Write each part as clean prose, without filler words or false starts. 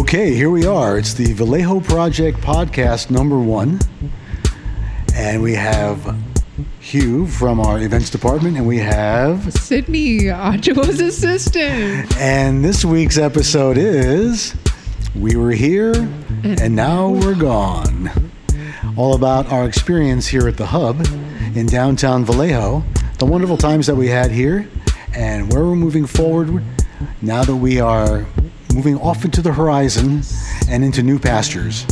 Okay, here we are. It's the Vallejo Project podcast number 1. And we have Hugh from our events department, and we have Sydney, Ajoa's assistant. And this week's episode is We Were Here and Now We're Gone. All about our experience here at the Hub in downtown Vallejo, the wonderful times that we had here, and where we're moving forward now that we are moving off into the horizon and into new pastures.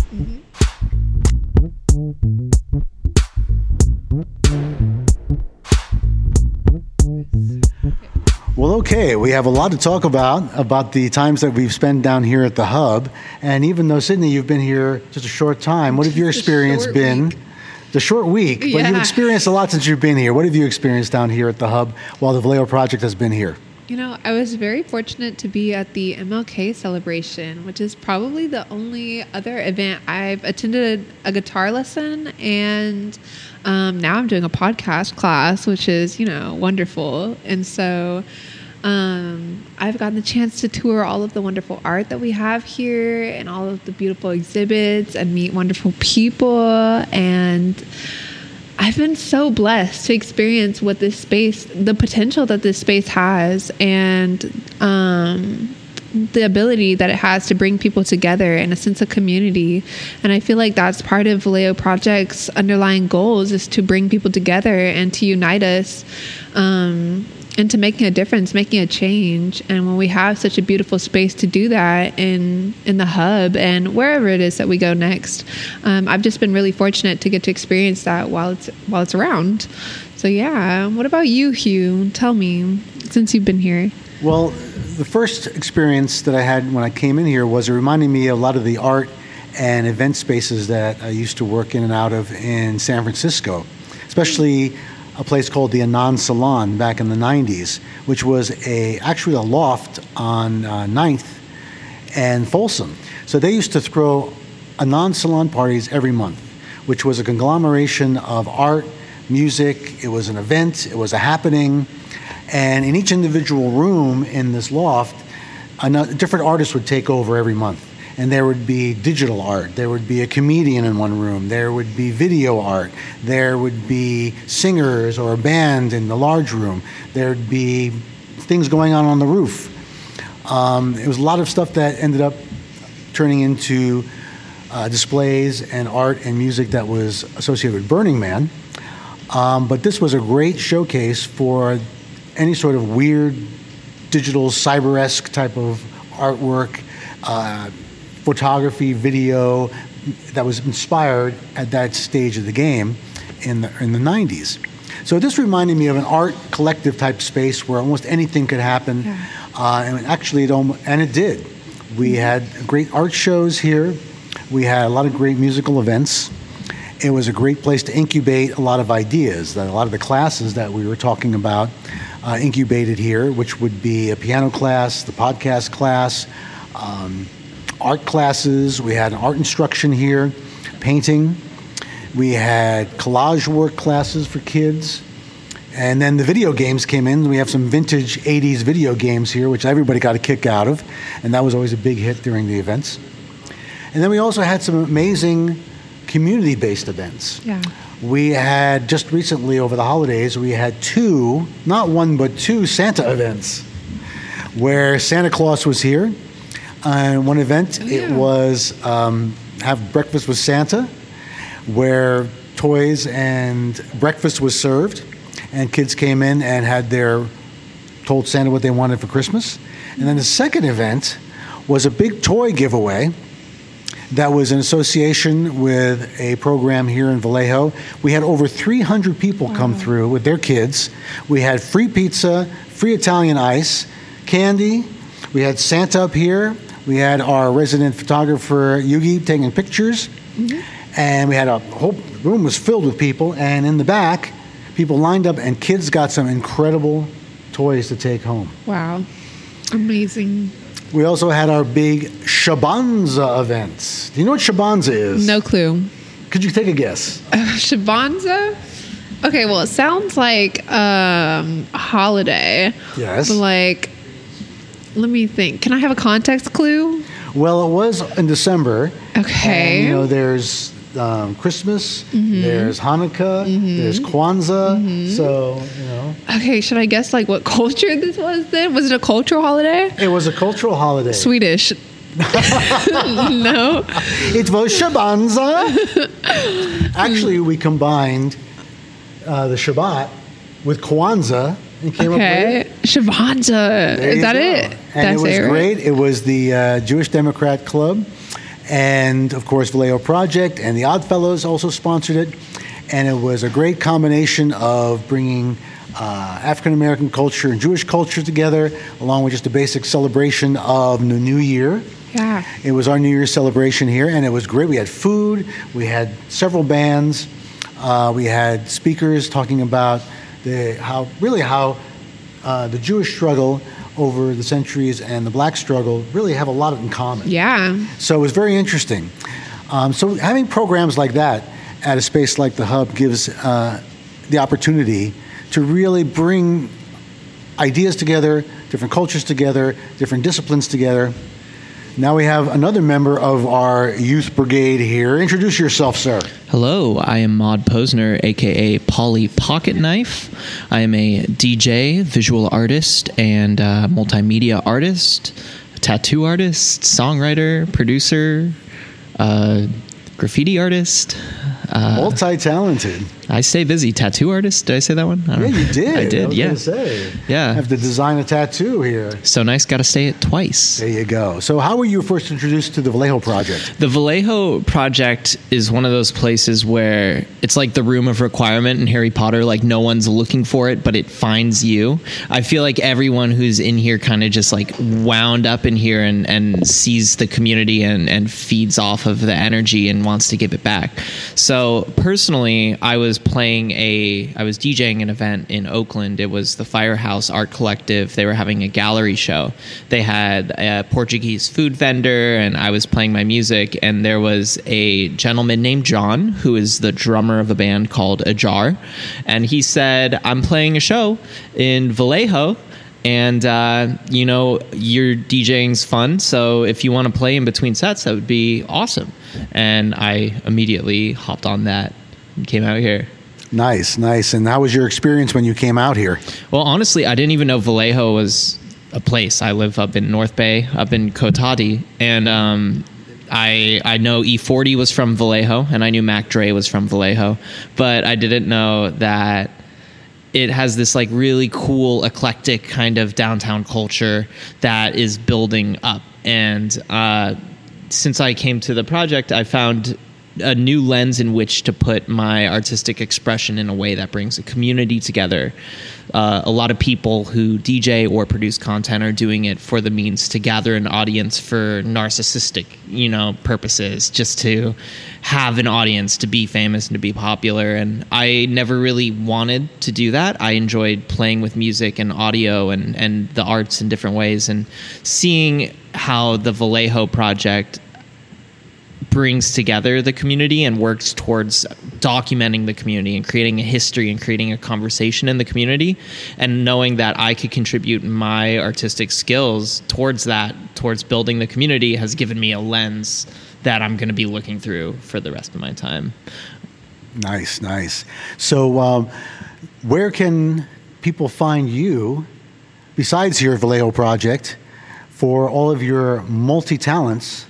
Well, okay, we have a lot to talk about the times that we've spent down here at the Hub. And even though, Sydney, you've been here just a short time, what have your experience been? The short week, but you've experienced a lot since you've been here. What have you experienced down here at the Hub while the Vallejo Project has been here? You know, I was very fortunate to be at the MLK celebration, which is probably the only other event. I've attended a guitar lesson, and now I'm doing a podcast class, which is, wonderful. And so I've gotten the chance to tour all of the wonderful art that we have here and all of the beautiful exhibits and meet wonderful people. And I've been so blessed to experience what this space, the potential that this space has, and the ability that it has to bring people together in a sense of community. And I feel like that's part of Vallejo Project's underlying goals, is to bring people together and to unite us into making a difference, making a change. And when we have such a beautiful space to do that in the Hub and wherever it is that we go next, I've just been really fortunate to get to experience that while it's around. So yeah, what about you, Hugh? Tell me, since you've been here. Well, the first experience that I had when I came in here was it reminded me of a lot of the art and event spaces that I used to work in and out of in San Francisco, especially a place called the Anand Salon back in the 90s, which was actually a loft on 9th and Folsom. So they used to throw Anand Salon parties every month, which was a conglomeration of art, music. It was an event. It was a happening. And in each individual room in this loft, a different artist would take over every month. And there would be digital art. There would be a comedian in one room. There would be video art. There would be singers or a band in the large room. There would be things going on the roof. It was a lot of stuff that ended up turning into displays and art and music that was associated with Burning Man. But this was a great showcase for any sort of weird digital cyber-esque type of artwork, photography, video that was inspired at that stage of the game in the 90s. So this reminded me of an art collective type space where almost anything could happen. And actually, it did. We had great art shows here. We had a lot of great musical events. It was a great place to incubate a lot of ideas. A lot of the classes that we were talking about incubated here, which would be a piano class, the podcast class, art classes. We had art instruction here, painting. We had collage work classes for kids. And then the video games came in. We have some vintage 80s video games here, which everybody got a kick out of. And that was always a big hit during the events. And then we also had some amazing community-based events. Yeah. We had, just recently over the holidays, we had 2, not 1, but 2 Santa events where Santa Claus was here. One event, it was have breakfast with Santa, where toys and breakfast was served, and kids came in and told Santa what they wanted for Christmas. And then the second event was a big toy giveaway that was in association with a program here in Vallejo. We had over 300 people come through with their kids. We had free pizza, free Italian ice, candy. We had Santa up here. We had our resident photographer, Yugi, taking pictures. And we had a whole room was filled with people. And in the back, people lined up, and kids got some incredible toys to take home. Wow. Amazing. We also had our big Shabanza events. Do you know what Shabanza is? No clue. Could you take a guess? Shabanza? Okay, well, it sounds like a holiday. Yes. But let me think. Can I have a context clue? Well, it was in December. Okay. And, there's Christmas, there's Hanukkah, there's Kwanzaa. So, Okay, should I guess like what culture this was then? Was it a cultural holiday? it was a cultural holiday. Swedish. No. It was Shabanza. Actually, we combined the Shabbat with Kwanzaa and came up with Okay. Shavanza. There Is you that go. it? And Did I it was say right? great. It was the Jewish Democrat Club, and of course Vallejo Project and the Odd Fellows also sponsored it. And it was a great combination of bringing African American culture and Jewish culture together, along with just a basic celebration of the New Year. Yeah. It was our New Year's celebration here, and it was great. We had food, we had several bands, we had speakers talking about how the Jewish struggle over the centuries and the black struggle really have a lot in common. Yeah. So it was very interesting. So having programs like that at a space like the Hub gives the opportunity to really bring ideas together, different cultures together, different disciplines together. Now we have another member of our youth brigade here. Introduce yourself, sir. Hello, I am Maud Posner, aka Polly Pocket Knife. I am a DJ, visual artist, and multimedia artist, tattoo artist, songwriter, producer, graffiti artist. Multi-talented. I stay busy. Tattoo artist. Did I say that one? I don't know. You did. I did. was Yeah. gonna say. Yeah. I have to design a tattoo here. So nice. Got to say it twice. There you go. So how were you first introduced to the Vallejo Project? The Vallejo Project is one of those places where it's like the room of requirement in Harry Potter. Like no one's looking for it, but it finds you. I feel like everyone who's in here kind of just like wound up in here and sees the community and feeds off of the energy and wants to give it back. So personally, I was DJing an event in Oakland. It was the Firehouse Art Collective. They were having a gallery show. They had a Portuguese food vendor, and I was playing my music, and there was a gentleman named John, who is the drummer of a band called Ajar, and he said, I'm playing a show in Vallejo, and your DJing's fun, so if you want to play in between sets, that would be awesome. And I immediately hopped on that and came out here. Nice. And how was your experience when you came out here? Well, honestly, I didn't even know Vallejo was a place. I live up in North Bay, up in Cotati, and I know E40 was from Vallejo, and I knew Mac Dre was from Vallejo, but I didn't know that it has this like really cool, eclectic kind of downtown culture that is building up. And since I came to the project, I found a new lens in which to put my artistic expression in a way that brings a community together. A lot of people who DJ or produce content are doing it for the means to gather an audience for narcissistic, purposes, just to have an audience, to be famous and to be popular. And I never really wanted to do that. I enjoyed playing with music and audio and the arts in different ways, and seeing how the Vallejo Project brings together the community and works towards documenting the community and creating a history and creating a conversation in the community, and knowing that I could contribute my artistic skills towards building the community, has given me a lens that I'm going to be looking through for the rest of my time. Nice. So where can people find you besides your Vallejo Project for all of your multi-talents?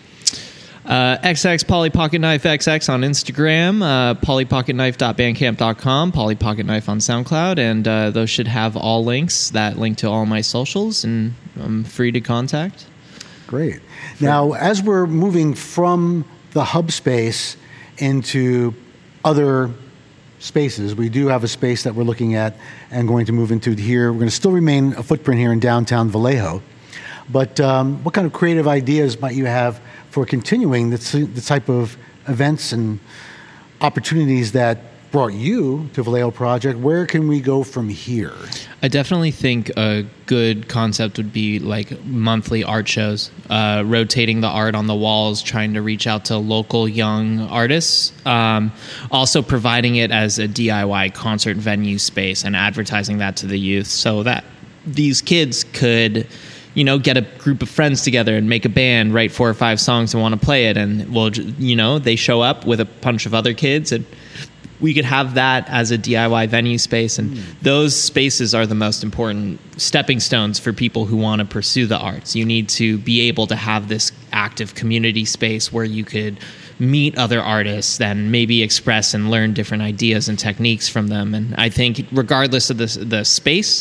XX Polly Pocket Knife XX on Instagram, pollypocketknife.bandcamp.com, Polly Pocket Knife on SoundCloud, and those should have all links that link to all my socials, and I'm free to contact. Great. Now, as we're moving from the hub space into other spaces, we do have a space that we're looking at and going to move into here. We're going to still remain a footprint here in downtown Vallejo. But what kind of creative ideas might you have for continuing the type of events and opportunities that brought you to Vallejo Project? Where can we go from here? I definitely think a good concept would be like monthly art shows, rotating the art on the walls, trying to reach out to local young artists, also providing it as a DIY concert venue space and advertising that to the youth so that these kids could get a group of friends together and make a band, write 4 or 5 songs and want to play it. And they show up with a bunch of other kids, and we could have that as a DIY venue space. And those spaces are the most important stepping stones for people who want to pursue the arts. You need to be able to have this active community space where you could meet other artists and maybe express and learn different ideas and techniques from them. And I think regardless of the space,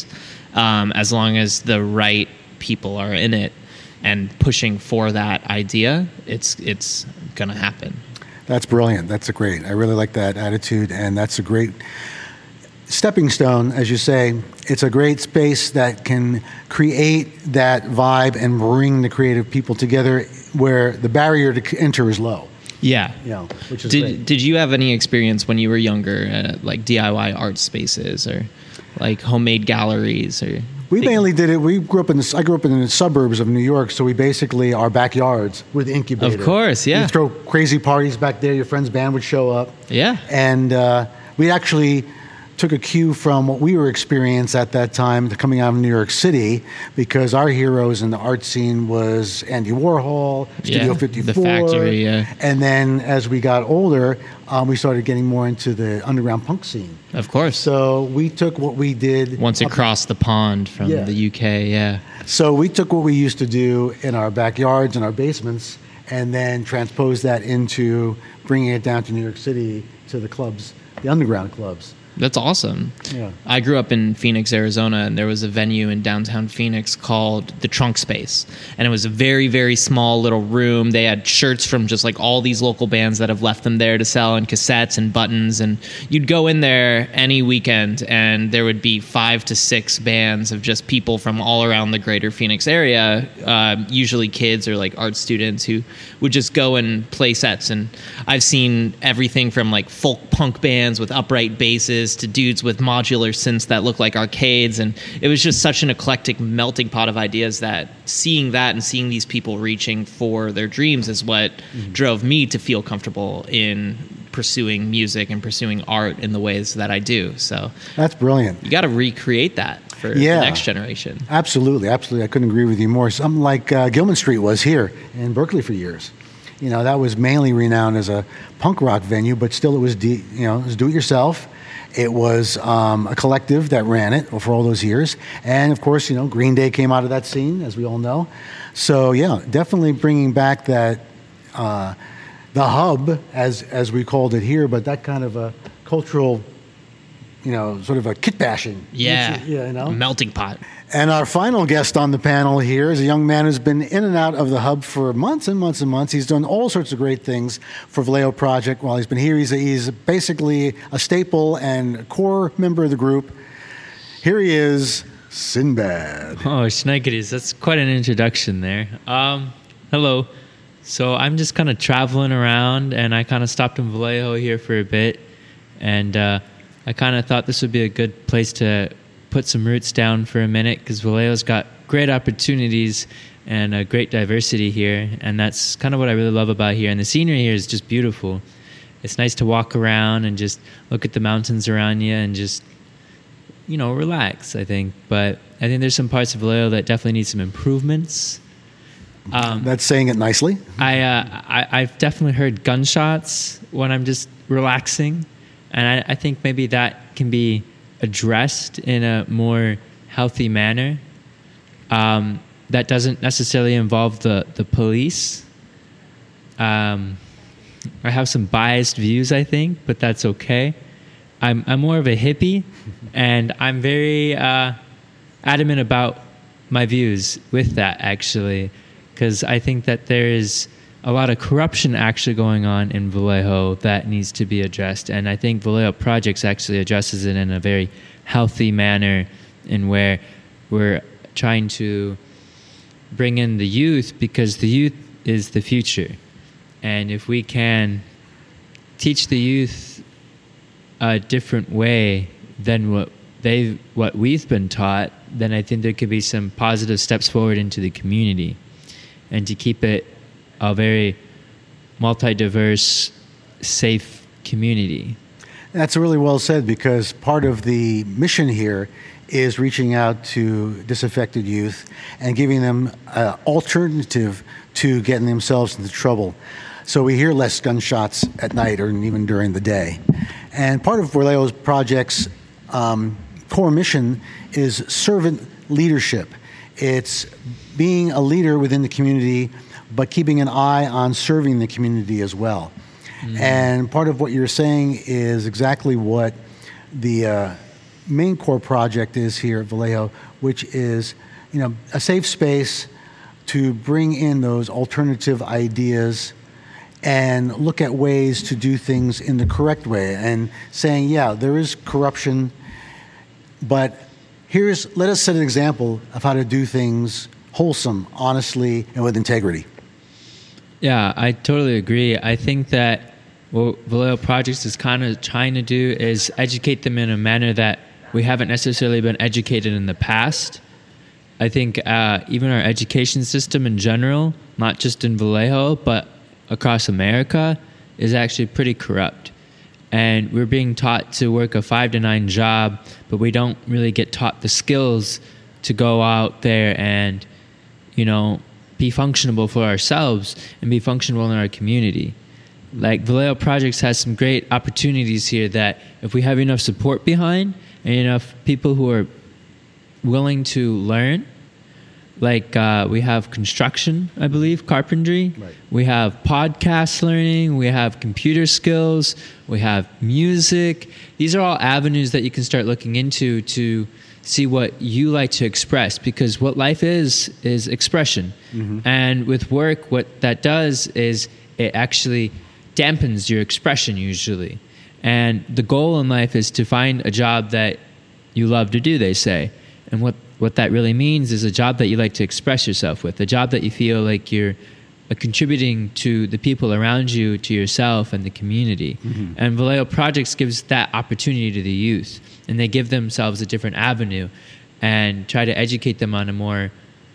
as long as the right people are in it and pushing for that idea, it's going to happen. That's brilliant. That's great. I really like that attitude, and that's a great stepping stone, as you say. It's a great space that can create that vibe and bring the creative people together where the barrier to enter is low. Yeah. Which is great. Did you have any experience when you were younger at like DIY art spaces or like homemade galleries or? We mainly did it. I grew up in the suburbs of New York, so we basically, our backyards were the incubator. Of course, yeah. You'd throw crazy parties back there. Your friend's band would show up. Yeah. And we actually took a cue from what we were experiencing at that time coming out of New York City, because our heroes in the art scene was Andy Warhol, Studio 54. The Factory, yeah. And then as we got older, we started getting more into the underground punk scene. Of course. So we took what we did. Once across the pond from the UK, yeah. So we took what we used to do in our backyards and our basements and then transposed that into bringing it down to New York City to the clubs, the underground clubs. That's awesome. Yeah. I grew up in Phoenix, Arizona, and there was a venue in downtown Phoenix called the Trunk Space. And it was a very, very small little room. They had shirts from just like all these local bands that have left them there to sell, and cassettes and buttons. And you'd go in there any weekend and there would be 5 to 6 bands of just people from all around the greater Phoenix area, usually kids or like art students who would just go and play sets. And I've seen everything from like folk punk bands with upright basses to dudes with modular synths that look like arcades, and it was just such an eclectic melting pot of ideas that seeing that and seeing these people reaching for their dreams is what drove me to feel comfortable in pursuing music and pursuing art in the ways that I do. So that's brilliant. You got to recreate that for the next generation. Absolutely. I couldn't agree with you more. Something like Gilman Street was here in Berkeley for years. That was mainly renowned as a punk rock venue, but still it was it was do-it-yourself. It was a collective that ran it for all those years. And, of course, Green Day came out of that scene, as we all know. So, yeah, definitely bringing back that, the hub, as we called it here, but that kind of a cultural, sort of a kit bashing. Yeah, melting pot. And our final guest on the panel here is a young man who's been in and out of the hub for months and months and months. He's done all sorts of great things for Vallejo Project while he's been here. He's basically a staple and a core member of the group. Here he is, Sinbad. Oh, Schneikedes, that's quite an introduction there. Hello. So I'm just kind of traveling around, and I kind of stopped in Vallejo here for a bit, and I kind of thought this would be a good place to put some roots down for a minute, because Vallejo's got great opportunities and a great diversity here, and that's kind of what I really love about here. And the scenery here is just beautiful. It's nice to walk around and just look at the mountains around you and just, relax, I think. But I think there's some parts of Vallejo that definitely need some improvements. That's saying it nicely. I've definitely heard gunshots when I'm just relaxing, and I think maybe that can be addressed in a more healthy manner. That doesn't necessarily involve the police. I have some biased views, I think, but that's okay. I'm more of a hippie, and I'm very adamant about my views with that, actually, because I think that there is a lot of corruption actually going on in Vallejo that needs to be addressed. And I think Vallejo Projects actually addresses it in a very healthy manner, in where we're trying to bring in the youth, because the youth is the future. And if we can teach the youth a different way than what we've been taught, then I think there could be some positive steps forward into the community, and to keep it a very multi-diverse, safe community. That's really well said, because part of the mission here is reaching out to disaffected youth and giving them an alternative to getting themselves into trouble. So we hear less gunshots at night or even during the day. And part of Vallejo's project's core mission is servant leadership. It's being a leader within the community, but keeping an eye on serving the community as well. And part of what you're saying is exactly what the main core project is here at Vallejo, which is, a safe space to bring in those alternative ideas and look at ways to do things in the correct way, and saying, yeah, there is corruption, but let us set an example of how to do things wholesome, honestly, and with integrity. Yeah, I totally agree. I think that what Vallejo Projects is kind of trying to do is educate them in a manner that we haven't necessarily been educated in the past. I think even our education system in general, not just in Vallejo, but across America, is actually pretty corrupt. And we're being taught to work a 5 to 9 job, but we don't really get taught the skills to go out there and, be functionable for ourselves and be functional in our community. Like Vallejo Projects has some great opportunities here that if we have enough support behind and enough people who are willing to learn, like we have construction, I believe, carpentry. Right. We have podcast learning. We have computer skills. We have music. These are all avenues that you can start looking into to see what you like to express, because what life is expression. And with work, what that does is it actually dampens your expression usually. And the goal in life is to find a job that you love to do, they say. And what that really means is a job that you like to express yourself with, a job that you feel like you're contributing to the people around you, to yourself, and the community. And Vallejo Projects gives that opportunity to the youth, and they give themselves a different avenue and try to educate them on a more,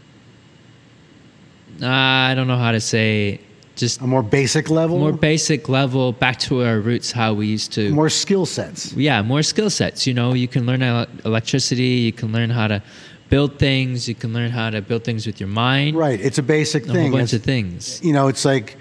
I don't know how to say, just A more basic level? more basic level, back to our roots, how we used to. More skill sets. Yeah, more skill sets. You can learn electricity, you can learn how to build things, you can learn how to build things with your mind. Right. It's a basic A thing. whole bunch It's- of things. It's like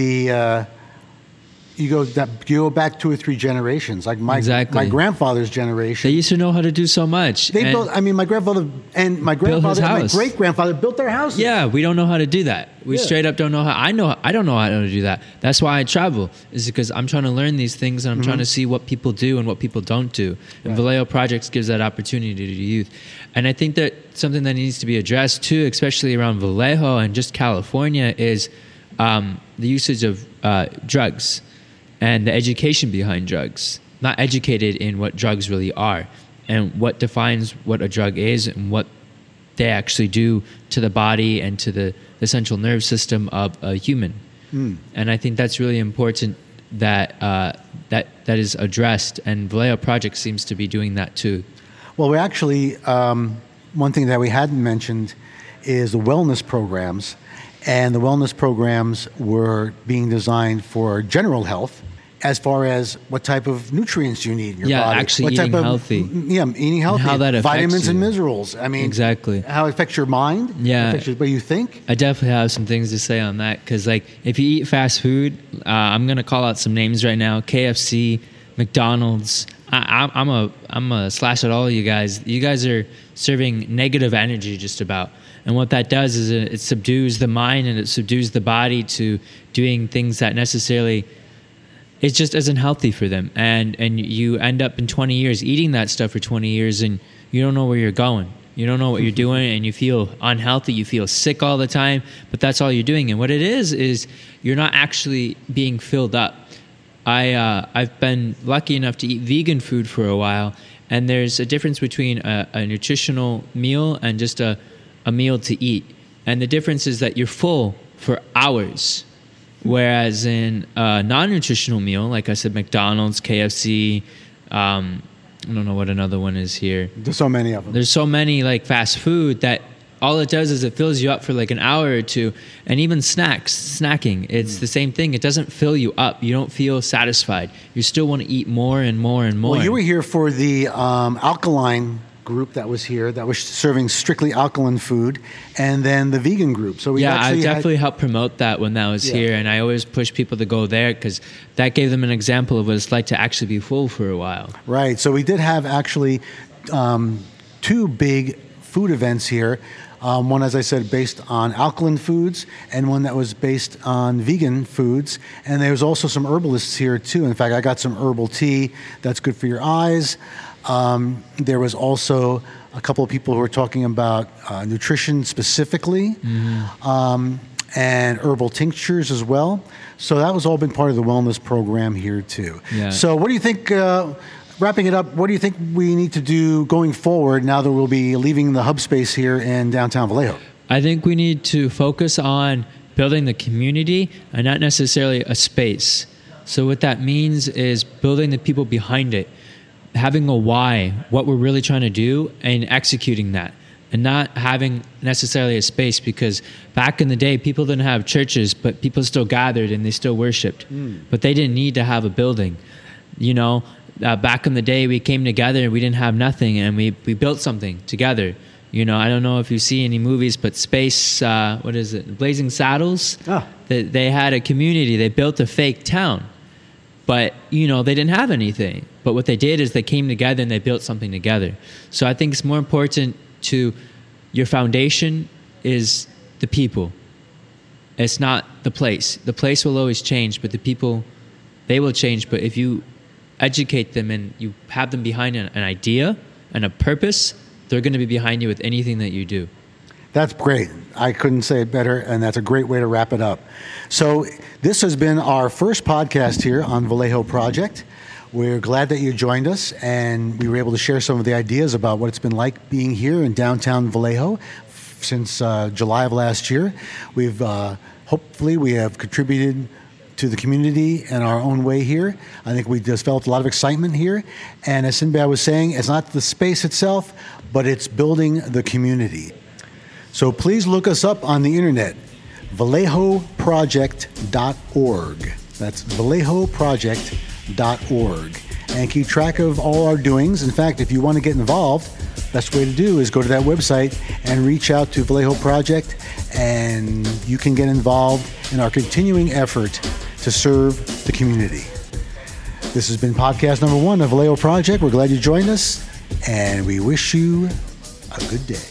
you go back 2 or 3 generations. Like my grandfather's generation. They used to know how to do so much. They and- built. I mean, my grandfather and my grandfather and my house. great grandfather built their houses. Yeah, we don't know how to do that. We Yeah. straight up don't know how. I don't know how to do that. That's why I travel, is because I'm trying to learn these things and I'm trying to see what people do and what people don't do. And Vallejo Projects gives that opportunity to the youth. And I think that something that needs to be addressed too, especially around Vallejo and just California, is the usage of drugs and the education behind drugs. Not educated in what drugs really are and what defines what a drug is and what they actually do to the body and to the central nerve system of a human. And I think that's really important that that is addressed, and Vallejo Project seems to be doing that too. Well, we actually one thing that we hadn't mentioned is the wellness programs, and the wellness programs were being designed for general health, as far as what type of nutrients you need in your Yeah, body. actually what eating type of, healthy. Yeah, eating healthy. how that affects vitamins and you. minerals. I mean, Exactly. how it affects your mind. Yeah. Affects the way you think. I definitely have some things to say on that, because like if you eat fast food, I'm gonna call out some names right now: KFC, McDonald's. I'm a slash at all of you guys. You guys are serving negative energy just about, and what that does is it subdues the mind and it subdues the body to doing things that necessarily it just isn't healthy for them, and you end up in 20 years eating that stuff for 20 years, and you don't know where you're going. You don't know what you're doing, and you feel unhealthy. You feel sick all the time, but that's all you're doing. And what it is you're not actually being filled up. I've been lucky enough to eat vegan food for a while, and there's a difference between a nutritional meal and just a meal to eat. And the difference is that you're full for hours. Whereas in a non-nutritional meal, like I said, McDonald's, KFC, I don't know what another one is here. There's so many of them. There's so many like fast food that all it does is it fills you up for like an hour or two. And even snacking, it's the same thing. It doesn't fill you up. You don't feel satisfied. You still want to eat more and more and more. Well, you were here for the alkaline group that was here that was serving strictly alkaline food, and then the vegan group. So we Yeah, I actually definitely helped promote that when that was Yeah. here, and I always push people to go there because that gave them an example of what it's like to actually be full for a while. Right. So we did have actually two big food events here. One, as I said, based on alkaline foods, and one that was based on vegan foods. And there was also some herbalists here too. In fact, I got some herbal tea that's good for your eyes. There was also a couple of people who were talking about nutrition specifically, and herbal tinctures as well. So that was all been part of the wellness program here too. Yeah. So what do you think? Wrapping it up, what do you think we need to do going forward now that we'll be leaving the hub space here in downtown Vallejo? I think we need to focus on building the community and not necessarily a space. So what that means is building the people behind it, having a why, what we're really trying to do, and executing that, and not having necessarily a space, because back in the day, people didn't have churches, but people still gathered and they still worshiped. But they didn't need to have a building. You know, back in the day, we came together and we didn't have nothing, and we built something together. You know, I don't know if you see any movies, but Space, what is it, Blazing Saddles? Ah. They had a community. They built a fake town. But, you know, they didn't have anything. But what they did is they came together and they built something together. So I think it's more important to your foundation is the people. It's not the place. The place will always change, but the people, they will change. But if you educate them and you have them behind an idea and a purpose, they're going to be behind you with anything that you do. That's great. I couldn't say it better, and that's a great way to wrap it up. So this has been our first podcast here on Vallejo Project. We're glad that you joined us, and we were able to share some of the ideas about what it's been like being here in downtown Vallejo since July of last year. We've hopefully we have contributed to the community in our own way here. I think we just felt a lot of excitement here. And as Sinbad was saying, it's not the space itself, but it's building the community. So please look us up on the internet, vallejoproject.org. That's vallejoproject.org. And keep track of all our doings. In fact, if you want to get involved, best way to do is go to that website and reach out to Vallejo Project, and you can get involved in our continuing effort to serve the community. This has been podcast number 1 of Vallejo Project. We're glad you joined us, and we wish you a good day.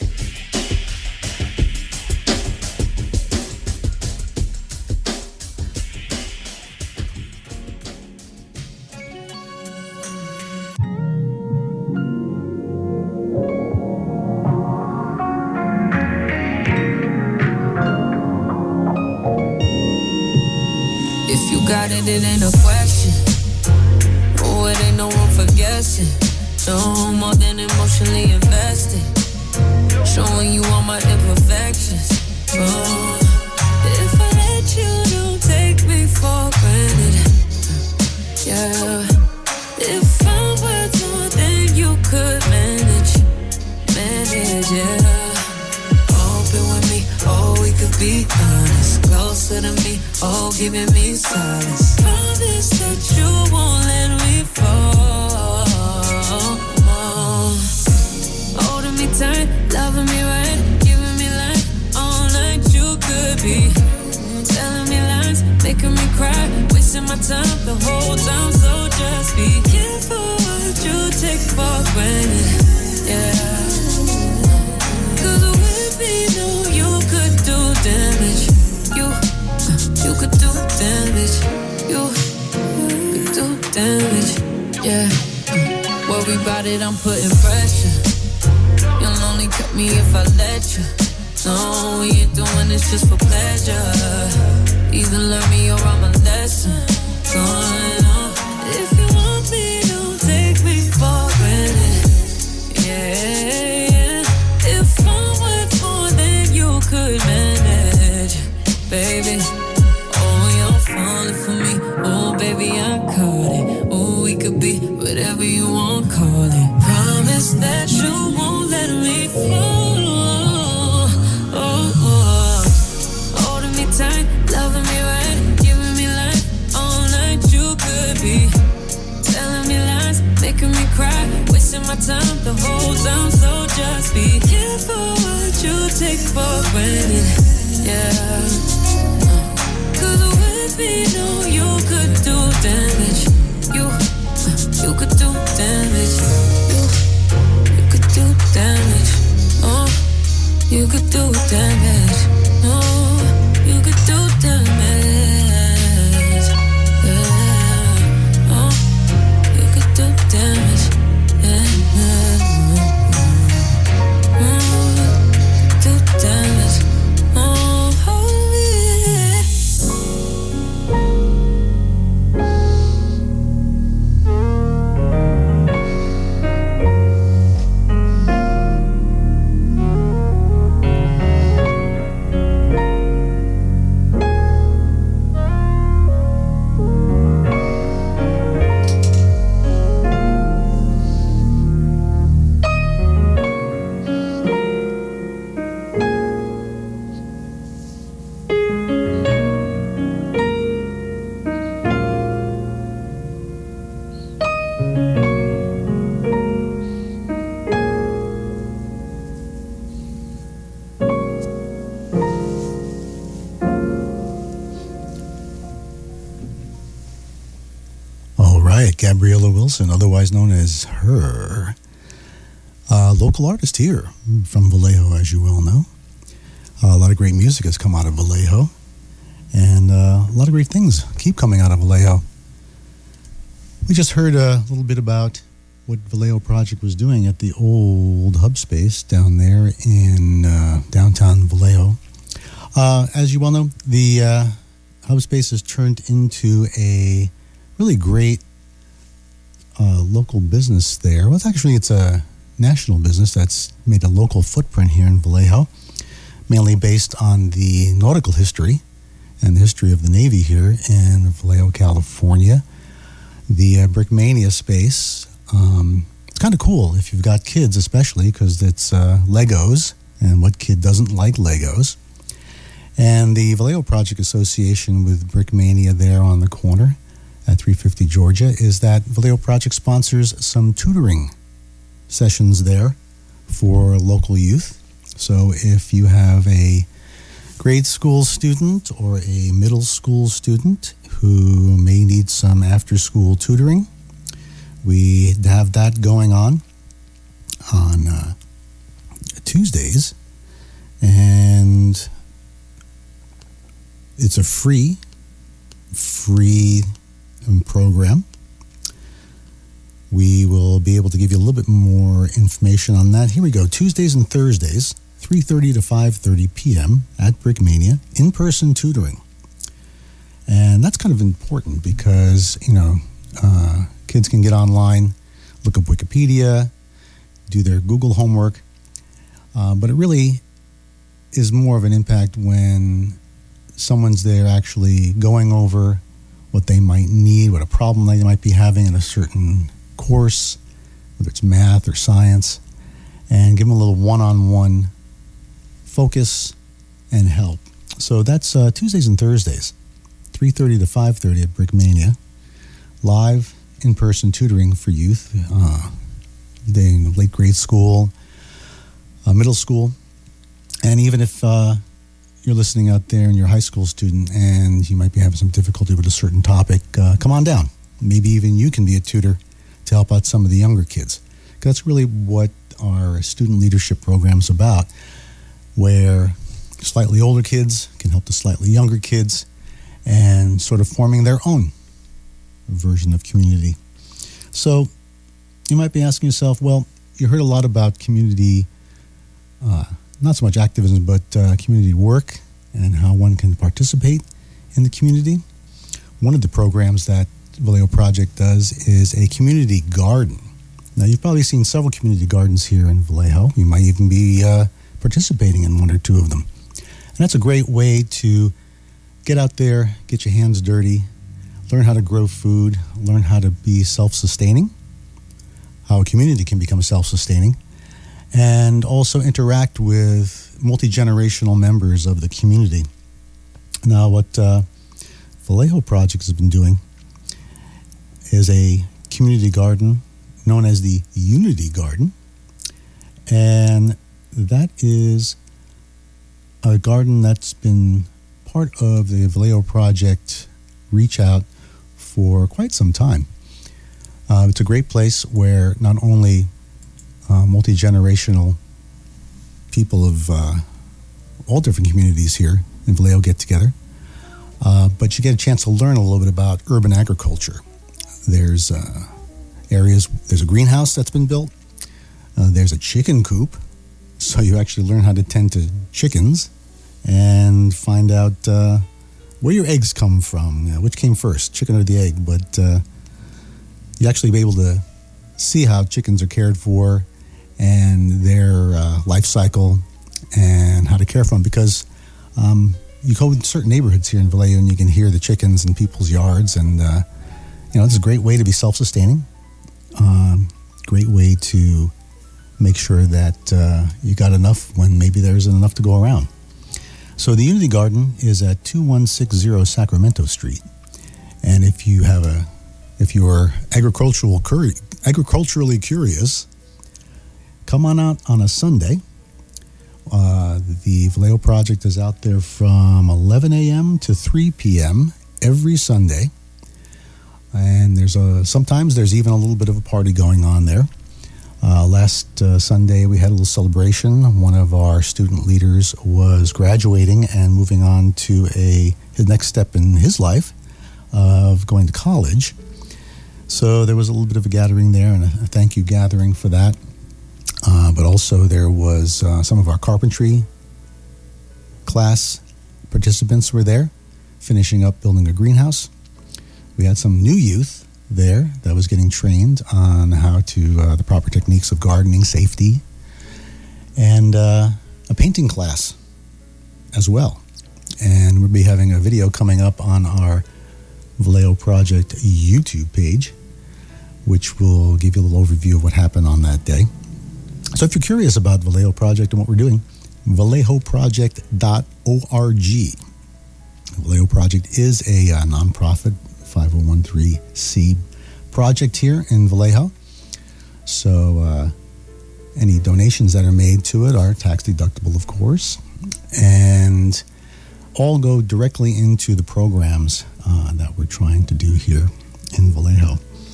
Got it, it ain't a question. Oh, it ain't no room for guessing. No more than emotionally invested. Showing you all my imperfections. Oh, if I let you, don't take me for granted. Yeah, if I'm worth more than you could manage, yeah. Open with me, oh, we could be honest. Closer to me, oh, giving me silence. Promise that you won't let me fall. Holding me tight, loving me right, giving me life all night. You could be telling me lies, making me cry, wasting my time the whole time. So just be careful what you take for granted. Yeah. Know you could do damage. You could do damage. You could do damage. Yeah. Worry about it, I'm putting pressure. You'll only cut me if I let you. No, we ain't doing this just for pleasure. Either learn me or I'm a lesson. Going on. If you want me, don't take me for granted. Yeah. If I'm worth more than you could manage, baby. Oh, you're falling for me. Oh, baby, I caught it. Oh, we could be whatever you want, call it. Promise that you won't let me fall. Holding me tight, loving me right, giving me life all night. You could just be careful what you take for granted. Yeah. Cause with me, no, you could do damage. You could do damage. You could do damage. Oh, you could do damage. Oh, you could do damage. Yeah. Oh, you could do damage. Yeah. Do damage. Oh, yeah. All right, Gabriella Wilson, otherwise known as Her. Local artist here from Vallejo, as you well know. A lot of great music has come out of Vallejo, and a lot of great things keep coming out of Vallejo. We just heard a little bit about what Vallejo Project was doing at the old hub space down there in downtown Vallejo. As you well know, the hub space has turned into a really great local business there. Well, it's a national business that's made a local footprint here in Vallejo, mainly based on the nautical history and the history of the Navy here in Vallejo, California. The Brickmania space, it's kind of cool if you've got kids, especially because it's Legos, and what kid doesn't like Legos? And the Vallejo Project Association with Brickmania there on the corner at 350 Georgia is that Vallejo Project sponsors some tutoring sessions there for local youth. So if you have a grade school student or a middle school student who may need some after-school tutoring, we have that going on Tuesdays, and it's a free program. We will be able to give you a little bit more information on that. Here we go. Tuesdays and Thursdays, 3:30 to 5:30 p.m. at Brickmania, in-person tutoring. And that's kind of important because, kids can get online, look up Wikipedia, do their Google homework. But it really is more of an impact when someone's there actually going over what they might need, what a problem they might be having in a certain course, whether it's math or science, and give them a little one-on-one focus and help. So that's Tuesdays and Thursdays, 3:30 to 5:30 at Brickmania. Live in-person tutoring for youth, in late grade school, middle school, and even if you're listening out there and you're a high school student and you might be having some difficulty with a certain topic, come on down. Maybe even you can be a tutor to help out some of the younger kids. That's really what our student leadership program is about, where slightly older kids can help the slightly younger kids and sort of forming their own version of community. So you might be asking yourself, well, you heard a lot about community, not so much activism, but community work and how one can participate in the community. One of the programs that Vallejo Project does is a community garden. Now, you've probably seen several community gardens here in Vallejo. You might even be participating in one or two of them. And that's a great way to get out there, get your hands dirty, learn how to grow food, learn how to be self-sustaining, how a community can become self-sustaining, and also interact with multi-generational members of the community. Now, what Vallejo Project has been doing is a community garden known as the Unity Garden. And that is a garden that's been part of the Vallejo Project reach out for quite some time. It's a great place where not only multi-generational people of all different communities here in Vallejo get together, but you get a chance to learn a little bit about urban agriculture. There's areas, there's a greenhouse that's been built, there's a chicken coop, so you actually learn how to tend to chickens and find out where your eggs come from, which came first, chicken or the egg, but you actually be able to see how chickens are cared for and their life cycle and how to care for them, because you go in certain neighborhoods here in Vallejo and you can hear the chickens in people's yards, and it's a great way to be self-sustaining, great way to make sure that you got enough when maybe there isn't enough to go around. So the Unity Garden is at 2160 Sacramento Street, and if you're agriculturally curious, come on out on a Sunday. The Vallejo Project is out there from 11 a.m. to 3 p.m. every Sunday, and sometimes there's even a little bit of a party going on there. Last Sunday we had a little celebration. One of our student leaders was graduating and moving on to his next step in his life of going to college. So there was a little bit of a gathering there, and a thank you gathering for that. But also there was some of our carpentry class participants were there, finishing up building a greenhouse. We had some new youth there that was getting trained on how to the proper techniques of gardening, safety, and a painting class as well. And we'll be having a video coming up on our Vallejo Project YouTube page, which will give you a little overview of what happened on that day. So if you're curious about Vallejo Project and what we're doing, vallejoproject.org. Vallejo Project is a nonprofit 5013C project here in Vallejo. So any donations that are made to it are tax deductible, of course, and all go directly into the programs that we're trying to do here in Vallejo.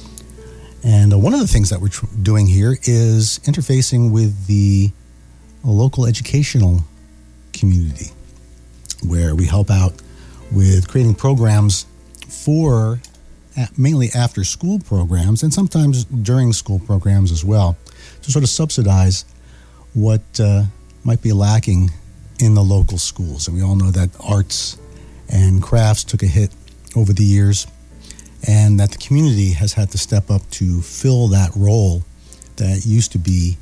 And one of the things that we're doing here is interfacing with the local educational community, where we help out with creating programs for mainly after school programs and sometimes during school programs as well, to sort of subsidize what might be lacking in the local schools. And we all know that arts and crafts took a hit over the years, and that the community has had to step up to fill that role that used to be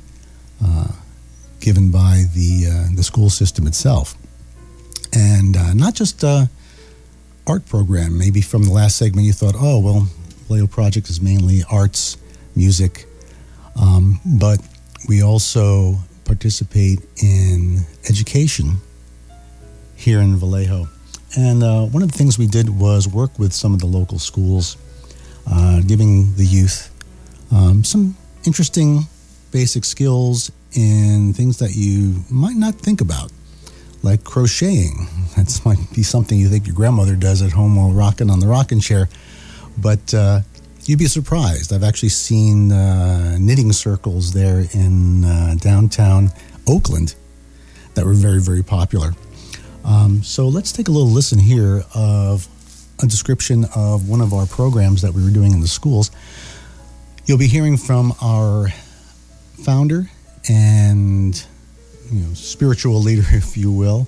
given by the school system itself. And not just art program. Maybe from the last segment you thought, oh, well, Vallejo Project is mainly arts, music, but we also participate in education here in Vallejo. And one of the things we did was work with some of the local schools, giving the youth some interesting basic skills in things that you might not think about, like crocheting. That might be something you think your grandmother does at home while rocking on the rocking chair, but you'd be surprised. I've actually seen knitting circles there in downtown Oakland that were very, very popular. So let's take a little listen here of a description of one of our programs that we were doing in the schools. You'll be hearing from our founder and spiritual leader, if you will,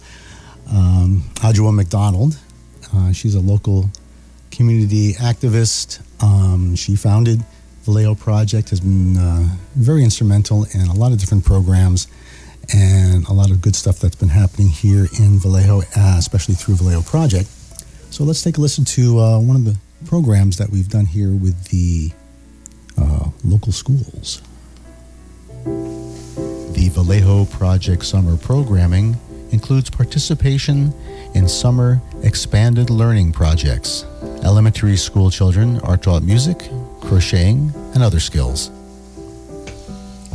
Adjoa McDonald. She's a local community activist. She founded Vallejo Project, has been very instrumental in a lot of different programs and a lot of good stuff that's been happening here in Vallejo, especially through Vallejo Project. So let's take a listen to one of the programs that we've done here with the local schools. The Vallejo Project summer programming includes participation in summer expanded learning projects. Elementary school children are taught music, crocheting, and other skills.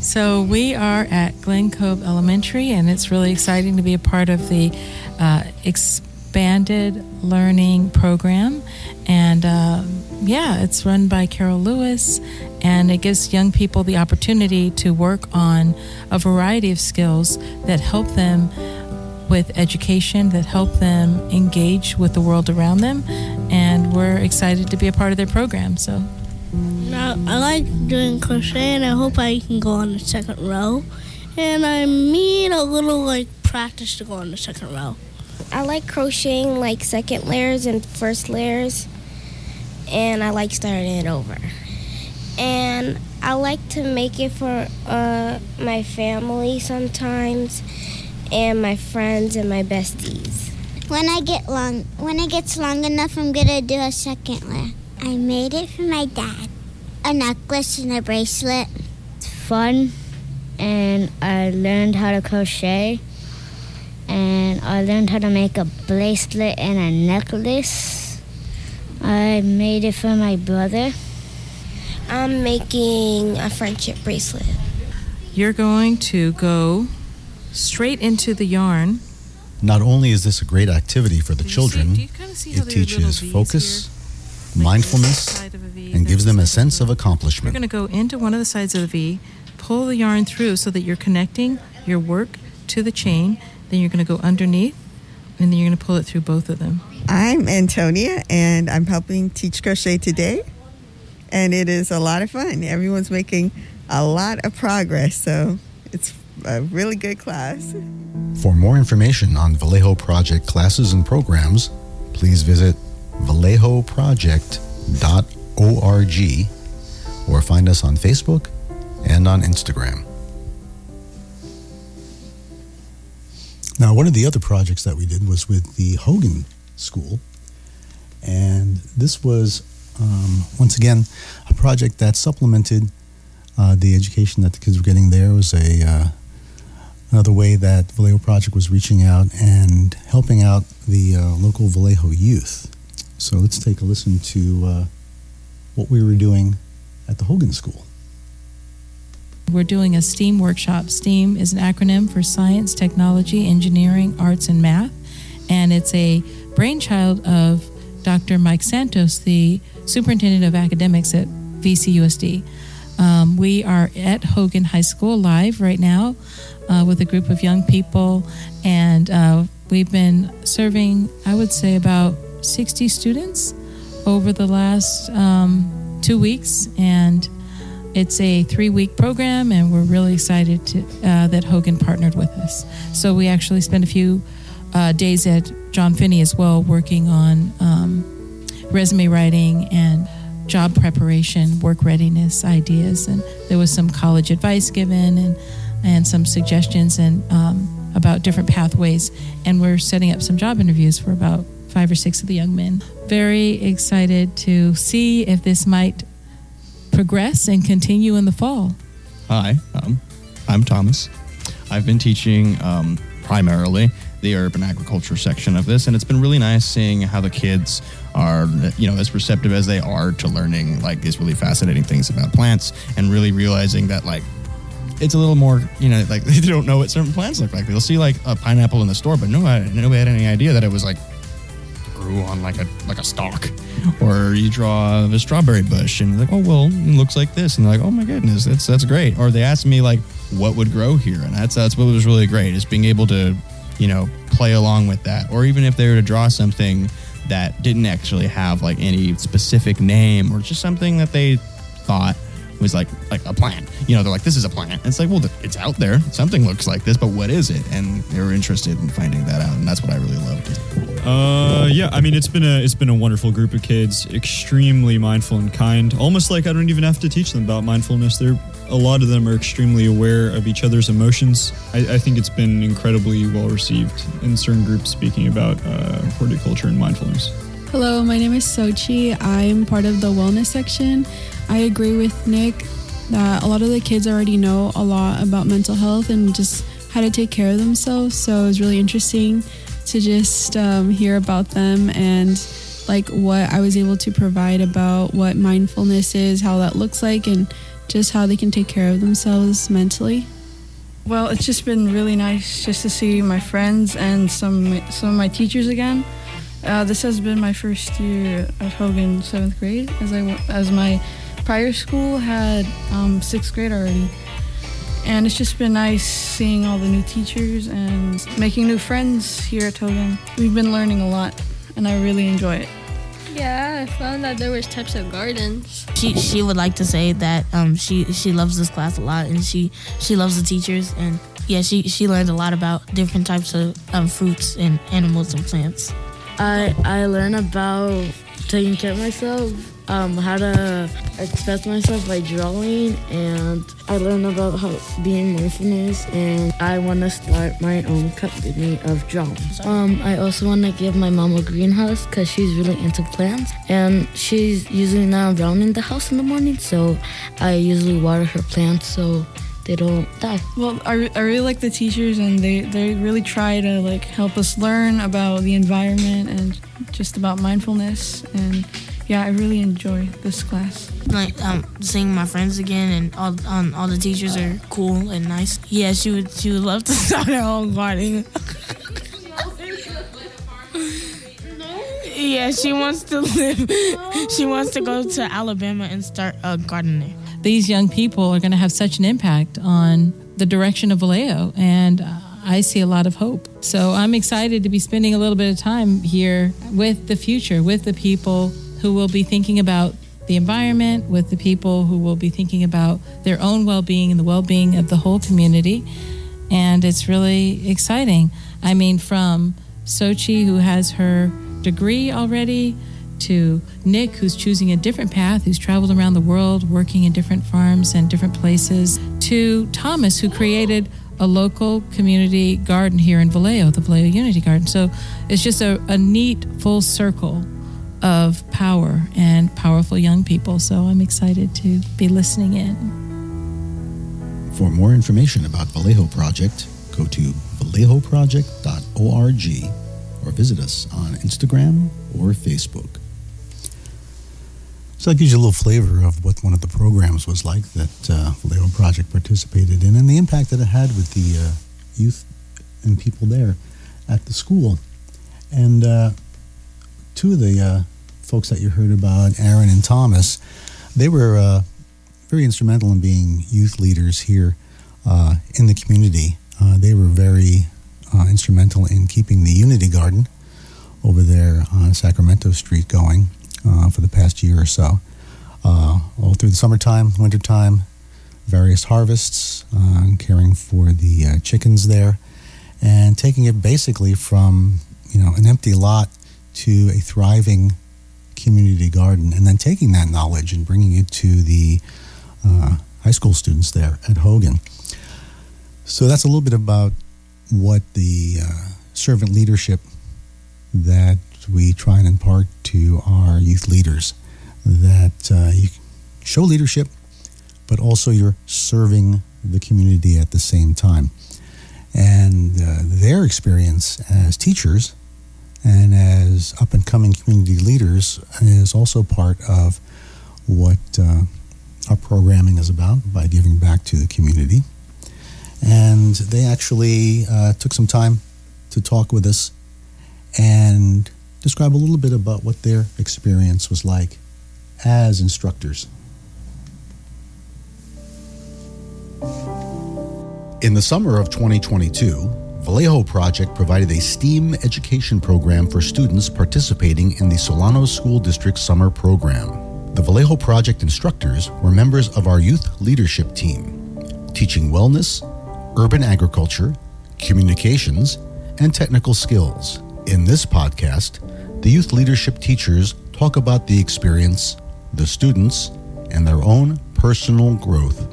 So we are at Glen Cove Elementary, and it's really exciting to be a part of the expanded learning program. And it's run by Carol Lewis, and it gives young people the opportunity to work on a variety of skills that help them with education, that help them engage with the world around them. And we're excited to be a part of their program. So. I like doing crochet, and I hope I can go on the second row. And I need a little practice to go on the second row. I like crocheting second layers and first layers, and I like starting it over. And I like to make it for my family sometimes, and my friends and my besties. When it gets long enough, I'm gonna do a second layer. I made it for my dad. A necklace and a bracelet. It's fun, and I learned how to crochet, and I learned how to make a bracelet and a necklace. I made it for my brother. I'm making a friendship bracelet. You're going to go straight into the yarn. Not only is this a great activity for the children, see how it there are little teaches V's focus, here? mindfulness, Side of a V, and gives there's them a the side sense of You're accomplishment. going to go into one of the sides of the V, pull the yarn through so that you're connecting your work to the chain. Then you're going to go underneath, and then you're going to pull it through both of them. I'm Antonia, and I'm helping teach crochet today. And it is a lot of fun. Everyone's making a lot of progress, so it's a really good class. For more information on Vallejo Project classes and programs, please visit vallejoproject.org or find us on Facebook and on Instagram. Now, one of the other projects that we did was with the Hogan School, and this was, once again, a project that supplemented the education that the kids were getting there. It was another way that Vallejo Project was reaching out and helping out the local Vallejo youth. So let's take a listen to what we were doing at the Hogan School. We're doing a STEAM workshop. STEAM is an acronym for Science, Technology, Engineering, Arts, and Math. And it's a brainchild of Dr. Mike Santos, the Superintendent of Academics at VCUSD. We are at Hogan High School live right now with a group of young people. And we've been serving, I would say, about 60 students over the last 2 weeks. And it's a 3-week program, and we're really excited that Hogan partnered with us. So we actually spent a few days at John Finney as well, working on resume writing and job preparation, work readiness ideas. And there was some college advice given and some suggestions and about different pathways. And we're setting up some job interviews for about 5 or 6 of the young men. Very excited to see if this might progress and continue in the fall. Hi, I'm Thomas. I've been teaching primarily the urban agriculture section of this, and it's been really nice seeing how the kids are, as receptive as they are to learning these really fascinating things about plants, and really realizing that it's a little more, they don't know what certain plants look like. They'll see a pineapple in the store, but nobody had any idea that it was grew on like a stalk. Or you draw a strawberry bush and you're like, oh, well, it looks like this. And they're like, oh my goodness, that's great. Or they asked me what would grow here. And that's what was really great, is being able to, play along with that. Or even if they were to draw something that didn't actually have any specific name, or just something that they thought was like a plant. They're like, this is a plant. And it's like, well, it's out there. Something looks like this, but what is it? And they were interested in finding that out. And that's what I really loved. It's been a wonderful group of kids, extremely mindful and kind. Almost like I don't even have to teach them about mindfulness. A lot of them are extremely aware of each other's emotions. I think it's been incredibly well received in certain groups speaking about horticulture and mindfulness. Hello, my name is Sochi. I'm part of the wellness section. I agree with Nick that a lot of the kids already know a lot about mental health and just how to take care of themselves. So it was really interesting to just hear about them and what I was able to provide about what mindfulness is, how that looks like, and just how they can take care of themselves mentally. Well, it's just been really nice just to see my friends and some of my teachers again. This has been my first year at Hogan 7th grade, as my prior school had 6th grade already. And it's just been nice seeing all the new teachers and making new friends here at Hogan. We've been learning a lot, and I really enjoy it. Yeah, I found that there was types of gardens. She would like to say that she loves this class a lot, and she loves the teachers, and yeah, she learned a lot about different types of fruits and animals and plants. I learned about taking care of myself, how to express myself by drawing, and I learned about how being mindfulness, and I want to start my own company of drawings. I also want to give my mom a greenhouse because she's really into plants, and she's usually not around in the house in the morning, so I usually water her plants so they don't die. Well, I really like the teachers, and they really try to help us learn about the environment and just about mindfulness, and yeah, I really enjoy this class. Seeing my friends again, and all the teachers are cool and nice. Yeah, she would love to start her own garden. Yeah, she wants to live. She wants to go to Alabama and start a garden there. These young people are going to have such an impact on the direction of Vallejo, and I see a lot of hope. So I'm excited to be spending a little bit of time here with the future, with the people who will be thinking about the environment, with the people who will be thinking about their own well-being and the well-being of the whole community. And it's really exciting. I mean, from Sochi, who has her degree already, to Nick, who's choosing a different path, who's traveled around the world working in different farms and different places, to Thomas, who created a local community garden here in Vallejo, the Vallejo Unity Garden. So it's just a neat full circle of power and powerful young people. So I'm excited to be listening in. For more information about Vallejo Project, go to vallejoproject.org or visit us on Instagram or Facebook. So that gives you a little flavor of what one of the programs was like that Vallejo Project participated in, and the impact that it had with the youth and people there at the school. And two of the folks that you heard about, Aaron and Thomas, they were very instrumental in being youth leaders here in the community. They were very instrumental in keeping the Unity Garden over there on Sacramento Street going for the past year or so. All through the summertime, wintertime, various harvests, caring for the chickens there, and taking it basically from an empty lot to a thriving community garden, and then taking that knowledge and bringing it to the high school students there at Hogan. So that's a little bit about what the servant leadership that we try and impart to our youth leaders, that you show leadership, but also you're serving the community at the same time. And their experience as teachers and as up-and-coming community leaders is also part of what our programming is about, by giving back to the community. And they actually took some time to talk with us and describe a little bit about what their experience was like as instructors. In the summer of 2022, Vallejo Project provided a STEAM education program for students participating in the Solano School District Summer Program. The Vallejo Project instructors were members of our youth leadership team, teaching wellness, urban agriculture, communications, and technical skills. In this podcast, the youth leadership teachers talk about the experience, the students, and their own personal growth.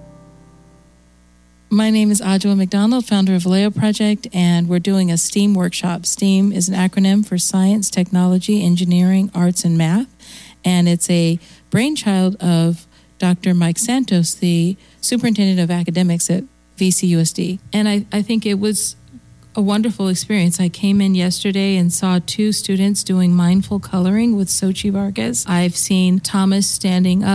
My name is Adjoa McDonald, founder of Vallejo Project, and we're doing a STEAM workshop. STEAM is an acronym for Science, Technology, Engineering, Arts, and Math, and it's a brainchild of Dr. Mike Santos, the superintendent of academics at VCUSD. And I think it was a wonderful experience. I came in yesterday and saw 2 students doing mindful coloring with Sochi Vargas. I've seen Thomas standing up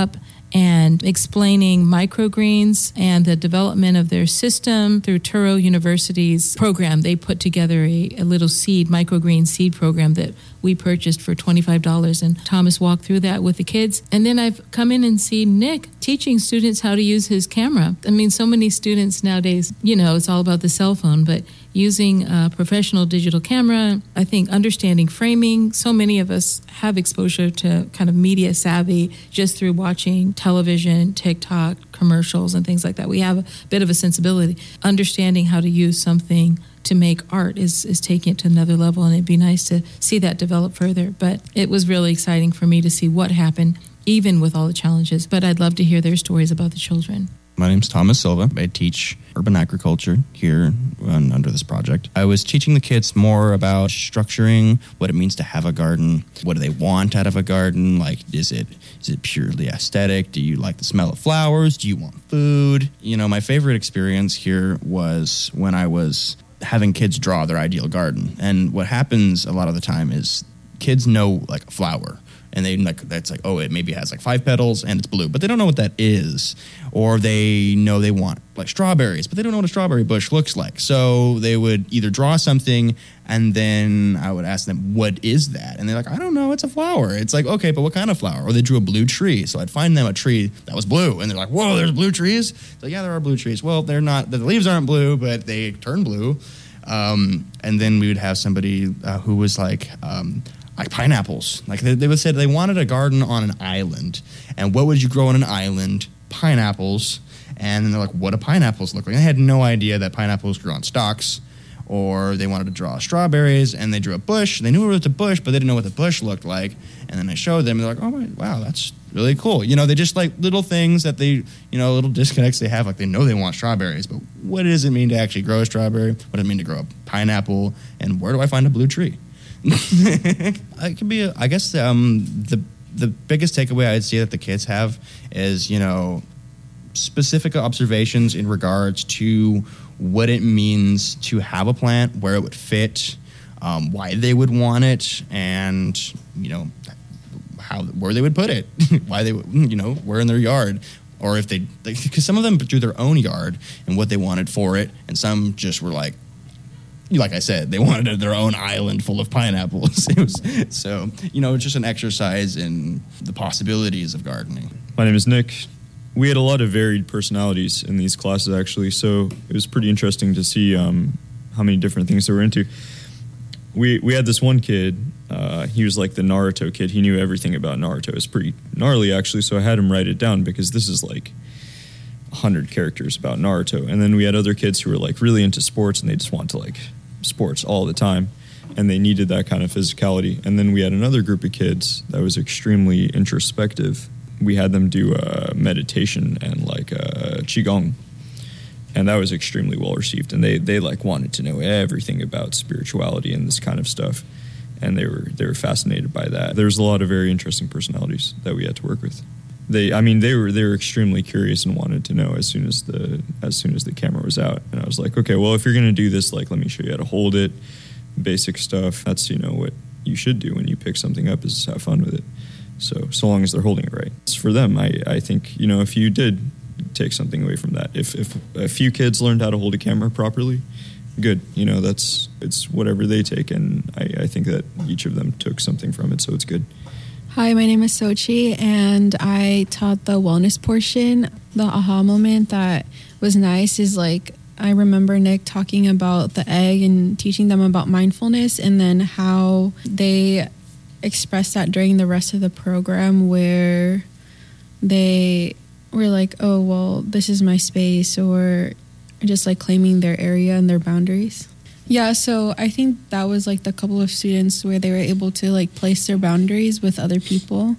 and explaining microgreens and the development of their system through Touro University's program. They put together a little microgreen seed program that we purchased for $25, and Thomas walked through that with the kids. And then I've come in and seen Nick teaching students how to use his camera. I mean, so many students nowadays, it's all about the cell phone, but using a professional digital camera, I think understanding framing. So many of us have exposure to kind of media savvy just through watching television, TikTok, commercials, and things like that. We have a bit of a sensibility. Understanding how to use something to make art is taking it to another level, and it'd be nice to see that develop further. But it was really exciting for me to see what happened, even with all the challenges. But I'd love to hear their stories about the children. My name's Thomas Silva. I teach urban agriculture here under this project. I was teaching the kids more about structuring, what it means to have a garden. What do they want out of a garden? Like, is it purely aesthetic? Do you like the smell of flowers? Do you want food? My favorite experience here was when I was having kids draw their ideal garden. And what happens a lot of the time is kids know like a flower. And that's like, oh, it maybe has like 5 petals and it's blue, but they don't know what that is. Or they know they want like strawberries, but they don't know what a strawberry bush looks like. So they would either draw something, and then I would ask them, what is that? And they're like, I don't know, it's a flower. It's like, okay, but what kind of flower? Or they drew a blue tree. So I'd find them a tree that was blue, and they're like, whoa, there's blue trees? So yeah, there are blue trees. Well, they're not, the leaves aren't blue, but they turn blue. And then we would have somebody who was like pineapples. Like they would say they wanted a garden on an island. And what would you grow on an island? Pineapples. And then they're like, what do pineapples look like? And I had no idea that pineapples grew on stalks. Or they wanted to draw strawberries, and they drew a bush. They knew it was a bush, but they didn't know what the bush looked like. And then I showed them, and they're like, oh, wow, that's really cool. They just like little things that they, little disconnects they have. Like they know they want strawberries, but what does it mean to actually grow a strawberry? What does it mean to grow a pineapple? And where do I find a blue tree? It could be, I guess, the biggest takeaway I'd see that the kids have is, specific observations in regards to what it means to have a plant, where it would fit, why they would want it, and, where they would put it, why they would, where in their yard. Or if they, because some of them drew their own yard and what they wanted for it, and some just were like I said, they wanted their own island full of pineapples. It's just an exercise in the possibilities of gardening. My name is Nick. We had a lot of varied personalities in these classes, actually, so it was pretty interesting to see how many different things they were into. We had this one kid, he was like the Naruto kid. He knew everything about Naruto. It was pretty gnarly, actually, so I had him write it down because this is like 100 characters about Naruto. And then we had other kids who were like really into sports, and they just want to like sports all the time, and they needed that kind of physicality. And then we had another group of kids that was extremely introspective. We had them do meditation and like qigong, and that was extremely well received. And they like wanted to know everything about spirituality and this kind of stuff, and they were fascinated by that. There's a lot of very interesting personalities that we had to work with. They were extremely curious and wanted to know as soon as the camera was out. And I was like, okay, well, if you're gonna do this, like, let me show you how to hold it, basic stuff. That's what you should do when you pick something up, is have fun with it. So long as they're holding it right. It's for them. I think if you did take something away from that, if a few kids learned how to hold a camera properly, good. It's whatever they take, and I think that each of them took something from it, so it's good. Hi, my name is Sochi, and I taught the wellness portion. The aha moment that was nice is like, I remember Nick talking about the egg and teaching them about mindfulness, and then how they expressed that during the rest of the program, where they were like, oh, well, this is my space, or just like claiming their area and their boundaries. Yeah, so I think that was like the couple of students where they were able to like place their boundaries with other people.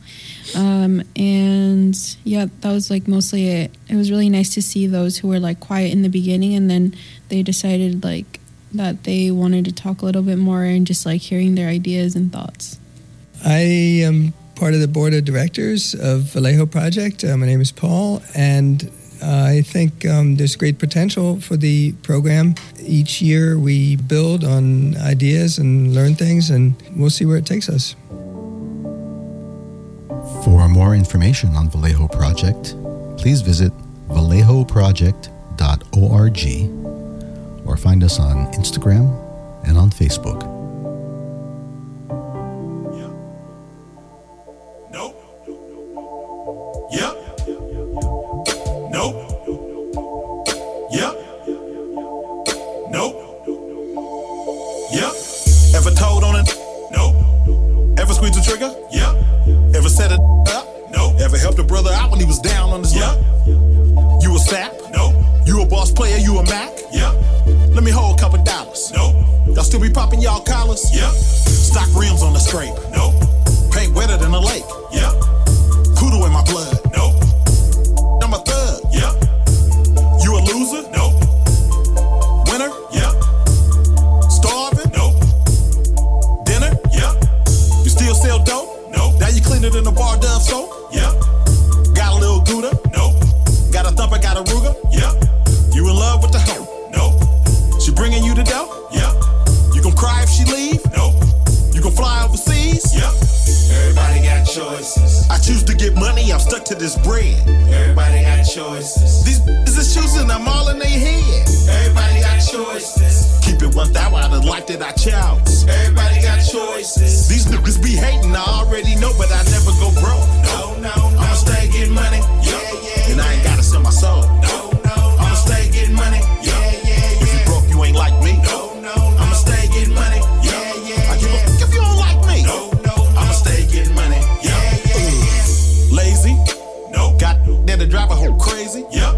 And yeah, that was like mostly it. It was really nice to see those who were like quiet in the beginning, and then they decided like that they wanted to talk a little bit more, and just like hearing their ideas and thoughts. I am part of the board of directors of Vallejo Project. My name is Paul, and I think there's great potential for the program. Each year we build on ideas and learn things, and we'll see where it takes us. For more information on Vallejo Project, please visit vallejoproject.org or find us on Instagram and on Facebook. Yep. Nope. Yep. Nope. Yep. Ever told on it? Nope. Ever squeezed the trigger? Yep. Ever set it up? Nope. Ever helped a brother out when he was down on his luck? You a sap? Nope. You a boss player? You a Mac? Yep. Let me hold a couple dollars. Nope. Y'all still be popping y'all collars? Yep. Stock rims on the scrape? Nope. Paint wetter than a lake? Yep. Poodle in my blood? Nope. I'm a thug? Yep. You a loser? Nope. Winner? Yep. Starving? Nope. Dinner? Yep. You still sell dope? Nope. Now you cleaner than a bar Dove soap? Yep. Got a little Gouda? Nope. Got a thumper, got a Ruger? Yep. You in love with the hoe? Nope. She bringing you the dough? Yep. You gon' cry if she leave? Nope. You gon' fly overseas? Yep. Everybody got choices. I choose to get money, I'm stuck to this bread. Everybody got choices. These is choosing, I'm all in their head. Everybody got choices. Keep it 1,000 out of life that I chose. Everybody got choices. These niggas be hating, I already know, but I never go broke. No, no, no. I'ma stay getting money. Yeah, yeah. And I ain't gotta sell my soul. No, no, no. I'ma stay getting money. Yeah, yeah. If you broke, you ain't like me. No, no, no. I'ma stay getting money. Yeah, yeah. I give a fuck if you don't like me. No, no, no. I'ma stay getting money. Yeah, yeah. Lazy? No. Got that to drive a hoe crazy? Yep.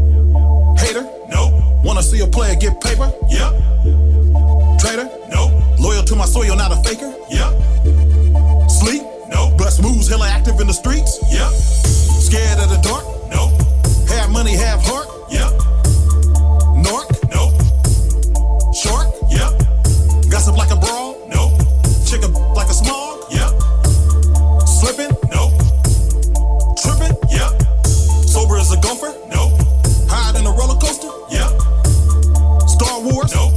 Hater? No. Wanna see a player get paper? Yep. Traitor? No. Loyal to my soil, not a faker? Yep. Sleep? No. Bust moves, hella active in the streets? Yep. Scared of the dark? No. Have money, have heart? Yep. Nork? No. Shark? Yep. Gossip like a brawl? No. Chicken like a smog? Yep. Slipping? No. Tripping? Yep. Sober as a gopher? No. High in a roller coaster? Yep. Star Wars? No.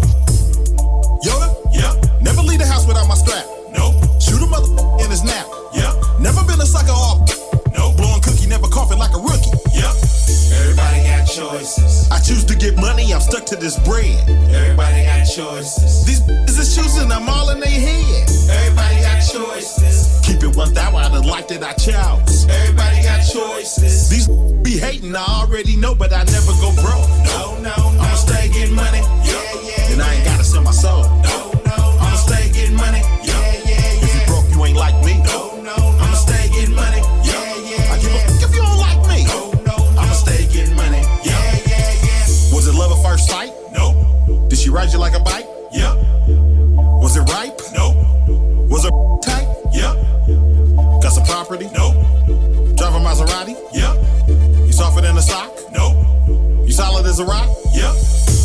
Yoda? Yep. Never leave the house without my strap? No. Shoot a mother in his nap? Yep. Never been a sucker off? No. Blowing cookie, never coughing like a rookie? Yep. Everybody got choices. I choose to get money, I'm stuck to this bread. Everybody got choices. These is choosing, I'm all in their head. Everybody got choices. Keep it 1,000 out of life that I chose. Everybody got choices. These be hating, I already know, but I never go broke. No, no, no. I'ma stay getting money. Yeah, yeah. And I ain't gotta sell my soul. No, no, no. I'ma stay getting money. Yeah, yeah. If you broke, you ain't like me. No, no, no. I'ma stay getting money. Yeah, yeah. I give a fuck if you don't like me. No, no, no. I'ma stay getting money. Yeah, yeah, yeah. Was it love at first sight? No. Did she ride you like a bike? Yep. Was it ripe? No. Was it tight? Yep. Got some property? No. Drive a Maserati? Yep. You softer than a sock? No. You solid as a rock? Yep.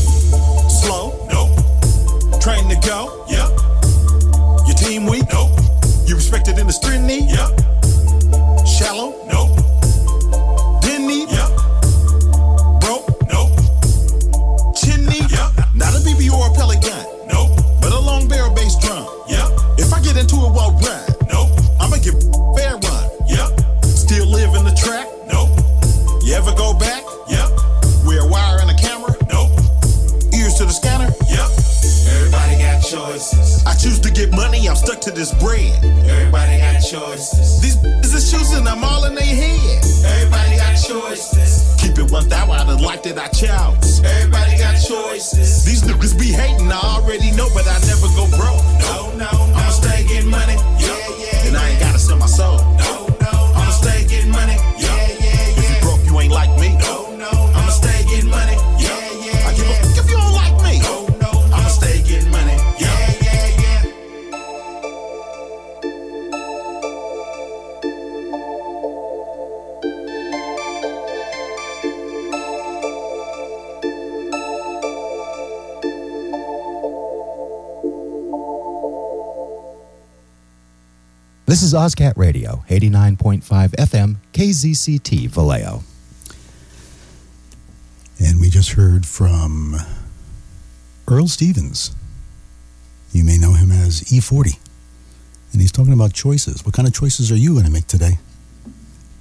Slow? No. Trained to go? Yep. Your team weak? No. You respected in the street knee? Yep. Shallow? No. Didn't need? Yep. Broke? No. Chin knee? Yep. Not a BB or a pellet gun? No. But a long barrel bass drum? Yep. If I get into it, well, run? No. I'ma give fair run? Yep. Still live in the track? No. You ever go back? Yep. Wear a wire and a camera? No. Ears to the scanner? Yep. Everybody got choices. I choose to get money, I'm stuck to this bread. Everybody got choices. These is choosing, I'm all in their head. Everybody got choices. Keep it 1,000 out of life that I chose. Everybody got choices. These niggas be hating, I already know, but I never go broke. No, no, no. I'ma stay getting money. Yeah, yeah. And I ain't gotta sell my soul. No, no, no. I'ma stay getting money. Yeah, yeah. If you broke, you ain't like me. No, no, no. I'ma stay getting money. Yeah, yeah. I give a fuck if you don't like me. No, no, no. I'ma stay getting money. Yeah, yeah, yeah. This is OzCat Radio, 89.5 FM, KZCT, Vallejo. And we just heard from Earl Stevens. You may know him as E40. And he's talking about choices. What kind of choices are you going to make today?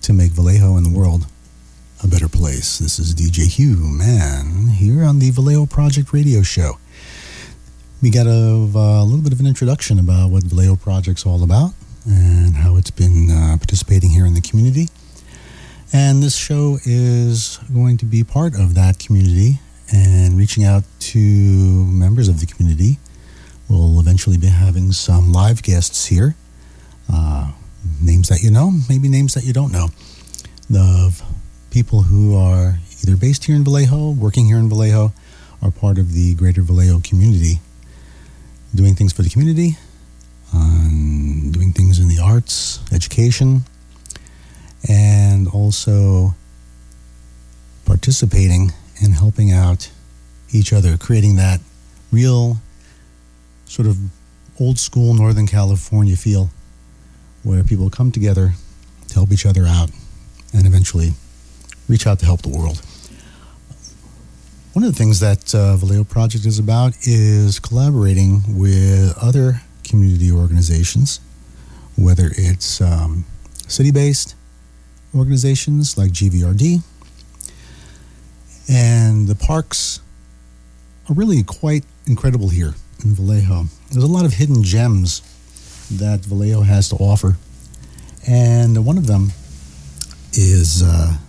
to make Vallejo and the world a better place. This is DJ Hugh Mann here on the Vallejo Project Radio Show. We got a little bit of an introduction about what Vallejo Project's all about and how it's been participating here in the community. And this show is going to be part of that community and reaching out to members of the community. We'll eventually be having some live guests here. Names that you know, maybe names that you don't know. Of people who are either based here in Vallejo, working here in Vallejo, or part of the greater Vallejo community, doing things for the community, doing things in the arts, education, and also participating and helping out each other, creating that real sort of old school Northern California feel where people come together to help each other out and eventually reach out to help the world. One of the things that Vallejo Project is about is collaborating with other community organizations, whether it's city-based organizations like GVRD, and the parks are really quite incredible here in Vallejo. There's a lot of hidden gems that Vallejo has to offer, and one of them is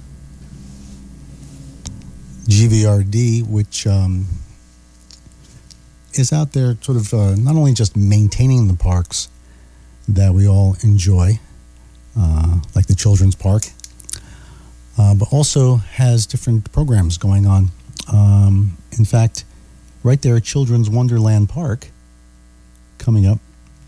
GVRD, which is out there sort of not only just maintaining the parks that we all enjoy, like the Children's Park, but also has different programs going on. In fact, right there at Children's Wonderland Park, coming up,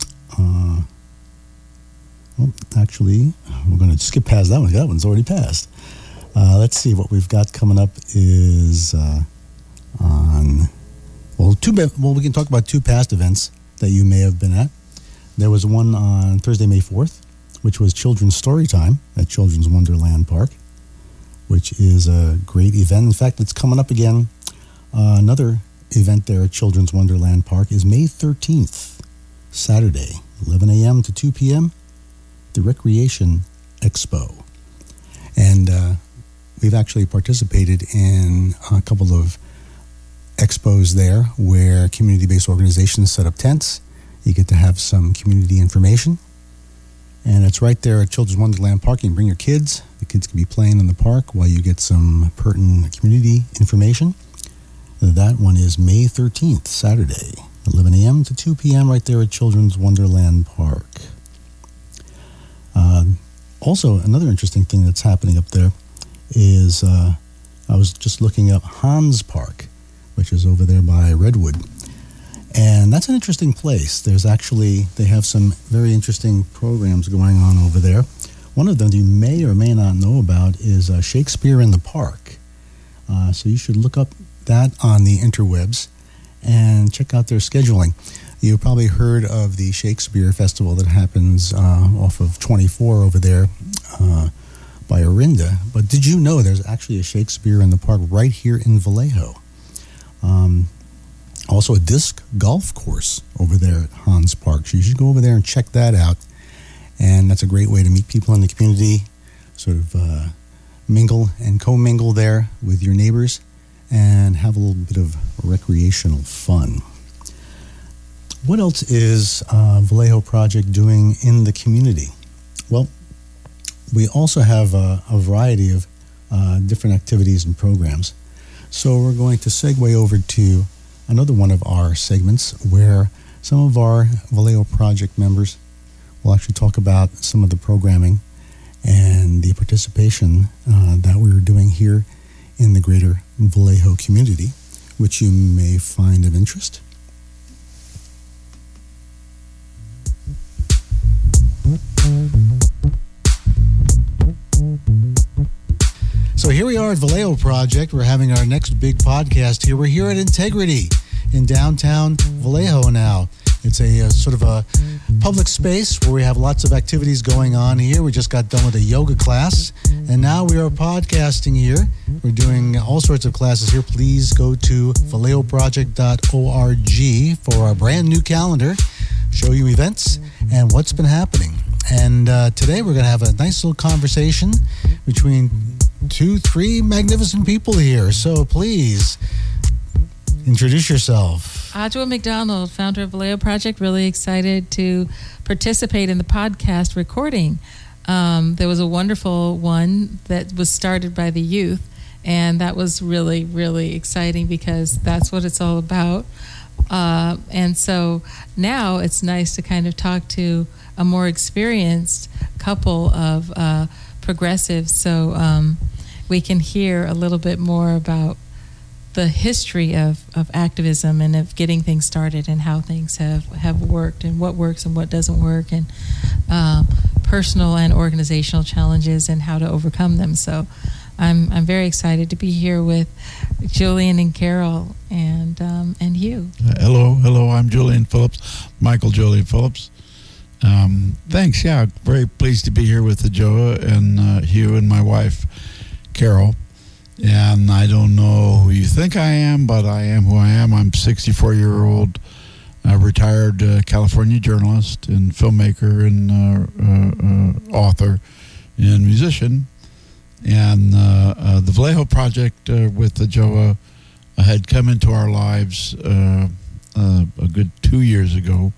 actually, we're going to skip past that one. That one's already passed. Let's see, what we've got coming up is we can talk about two past events that you may have been at. There was one on Thursday, May 4th, which was Children's Story Time at Children's Wonderland Park, which is a great event. In fact, it's coming up again. Another event there at Children's Wonderland Park is May 13th, Saturday, 11 a.m. to 2 p.m., the Recreation Expo. And we've actually participated in a couple of expos there where community-based organizations set up tents. You get to have some community information. And it's right there at Children's Wonderland Park. You can bring your kids. The kids can be playing in the park while you get some pertinent community information. That one is May 13th, Saturday, 11 a.m. to 2 p.m. right there at Children's Wonderland Park. Also, another interesting thing that's happening up there is I was just looking up Hans Park, which is over there by Redwood. And that's an interesting place. They have some very interesting programs going on over there. One of them you may or may not know about is Shakespeare in the Park. So you should look up that on the interwebs and check out their scheduling. You've probably heard of the Shakespeare Festival that happens off of 24 over there by Orinda. But did you know there's actually a Shakespeare in the Park right here in Vallejo? Also a disc golf course over there at Hans Park. So you should go over there and check that out. And that's a great way to meet people in the community, sort of mingle and co-mingle there with your neighbors and have a little bit of recreational fun. What else is Vallejo Project doing in the community? Well, we also have a variety of different activities and programs. So we're going to segue over to another one of our segments where some of our Vallejo Project members will actually talk about some of the programming and the participation that we were doing here in the greater Vallejo community, which you may find of interest. So here we are at Vallejo Project. We're having our next big podcast here. We're here at Integrity in downtown Vallejo now. It's a sort of a public space where we have lots of activities going on here. We just got done with a yoga class, and now we are podcasting here. We're doing all sorts of classes here. Please go to vallejoproject.org for our brand new calendar, show you events and what's been happening And today we're going to have a nice little conversation between 2-3 magnificent people here. So please introduce yourself. Adjoa McDonald, founder of Vallejo Project, really excited to participate in the podcast recording. There was a wonderful one that was started by the youth, and that was really, really exciting because that's what it's all about. And so now it's nice to kind of talk to a more experienced couple of progressives, so we can hear a little bit more about the history of activism and of getting things started and how things have worked and what works and what doesn't work, and personal and organizational challenges and how to overcome them. So I'm very excited to be here with Julian and Carol and Hugh. Hello, I'm Julian Phillips, Michael Julian Phillips. Thanks, yeah, very pleased to be here with Adjoa and Hugh and my wife, Carol. And I don't know who you think I am, but I am who I am. I'm 64-year-old retired California journalist and filmmaker and author and musician. And the Vallejo Project with Adjoa had come into our lives a good 2 years ago.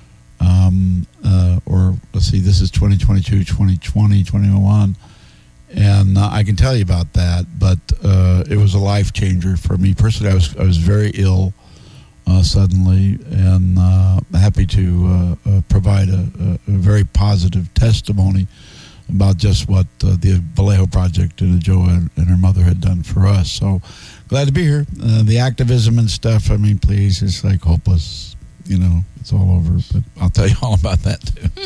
Or let's see, this is 2022, 2020, 2021. And I can tell you about that, but it was a life changer for me personally. I was very ill suddenly, and happy to provide a very positive testimony about just what the Vallejo Project and Adjoa and her mother had done for us. So glad to be here. The activism and stuff, I mean, please, it's like hopeless. You know, it's all over, but I'll tell you all about that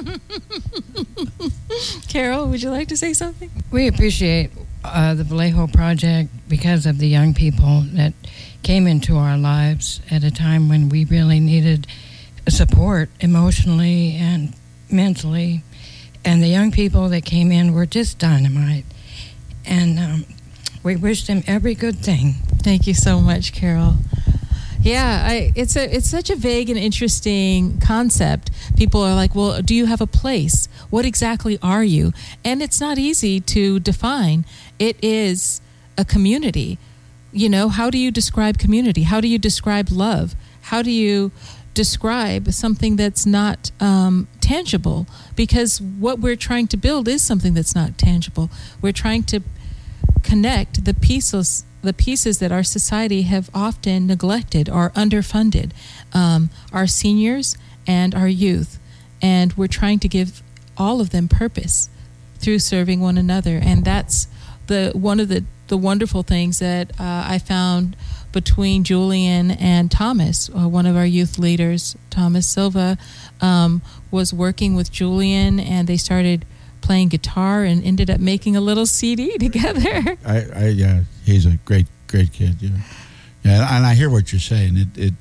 too. Carol, would you like to say something? We appreciate the Vallejo Project because of the young people that came into our lives at a time when we really needed support emotionally and mentally. And the young people that came in were just dynamite. And we wish them every good thing. Thank you so much, Carol. Yeah, it's such a vague and interesting concept. People are like, well, do you have a place? What exactly are you? And it's not easy to define. It is a community. You know, how do you describe community? How do you describe love? How do you describe something that's not tangible? Because what we're trying to build is something that's not tangible. We're trying to connect the pieces that our society have often neglected or underfunded, our seniors and our youth. And we're trying to give all of them purpose through serving one another. And that's one of the wonderful things that I found between Julian and Thomas, one of our youth leaders. Thomas Silva was working with Julian, and they started playing guitar and ended up making a little CD together. Yeah, he's a great kid. Yeah, and I hear what you're saying. It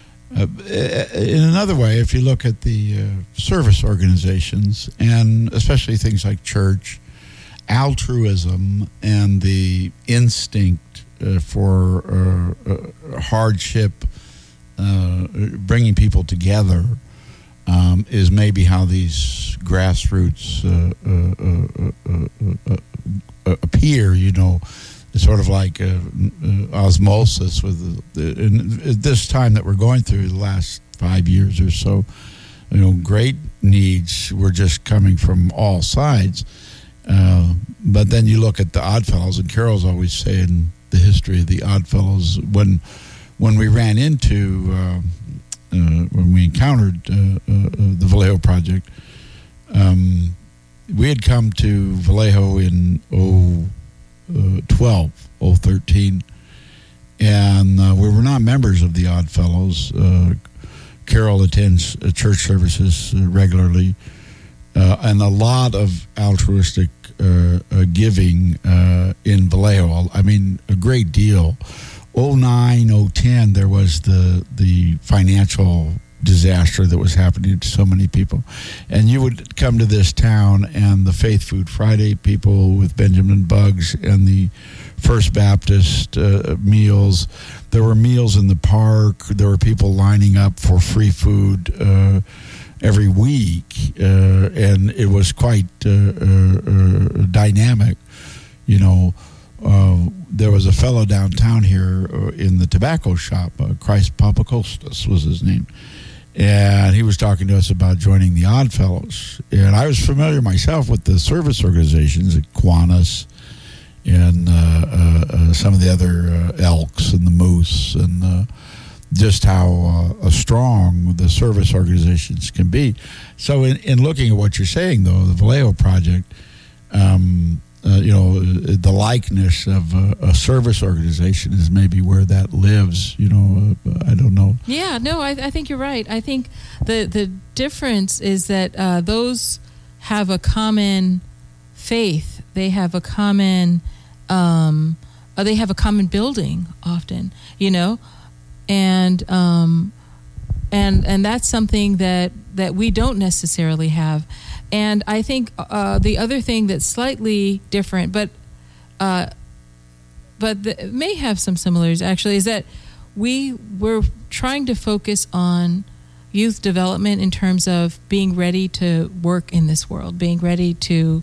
in another way, if you look at the service organizations, and especially things like church, altruism and the instinct for hardship, bringing people together, is maybe how these grassroots appear. You know, it's sort of like osmosis with this time that we're going through the last 5 years or so. You know, great needs were just coming from all sides. But then you look at the Oddfellows, and Carol's always saying the history of the Oddfellows. When we ran into when we encountered the Vallejo Project, we had come to Vallejo in 2013, and we were not members of the Oddfellows. Carol attends church services regularly, and a lot of altruistic giving in Vallejo. I mean, a great deal. 2009, 2010, there was the financial disaster that was happening to so many people. And you would come to this town, and the Faith Food Friday people with Benjamin Buggs and the First Baptist meals. There were meals in the park. There were people lining up for free food. every week, and it was quite dynamic. You know, there was a fellow downtown here in the tobacco shop, Christ Papakostas was his name, and he was talking to us about joining the Odd Fellows. And I was familiar myself with the service organizations at Kiwanis and some of the other Elks and the Moose, and just how strong the service organizations can be. So in looking at what you're saying, though, the Vallejo Project, you know, the likeness of a service organization is maybe where that lives. You know, I don't know. Yeah, no, I think you're right. I think the difference is that those have a common faith. They have a common building often. You know, and that's something that we don't necessarily have. And I think the other thing that's slightly different, but may have some similarities actually, is that we're trying to focus on youth development in terms of being ready to work in this world, being ready to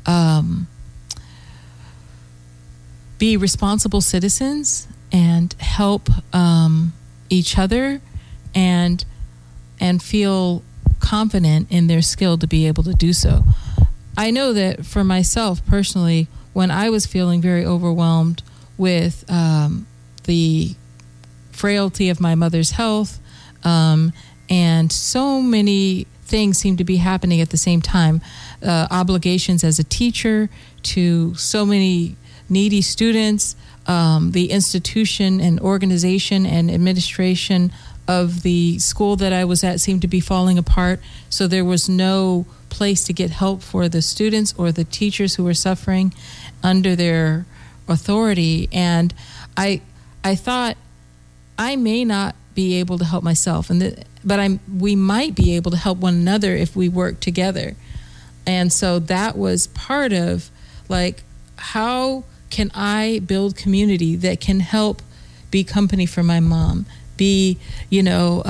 be responsible citizens and help each other and feel confident in their skill to be able to do so. I know that for myself personally, when I was feeling very overwhelmed with the frailty of my mother's health, and so many things seemed to be happening at the same time, obligations as a teacher to so many needy students, the institution and organization and administration of the school that I was at seemed to be falling apart. So there was no place to get help for the students or the teachers who were suffering under their authority. And I thought I may not be able to help myself, but we might be able to help one another if we work together. And so that was part of, like, how can I build community that can help be company for my mom, be, you know,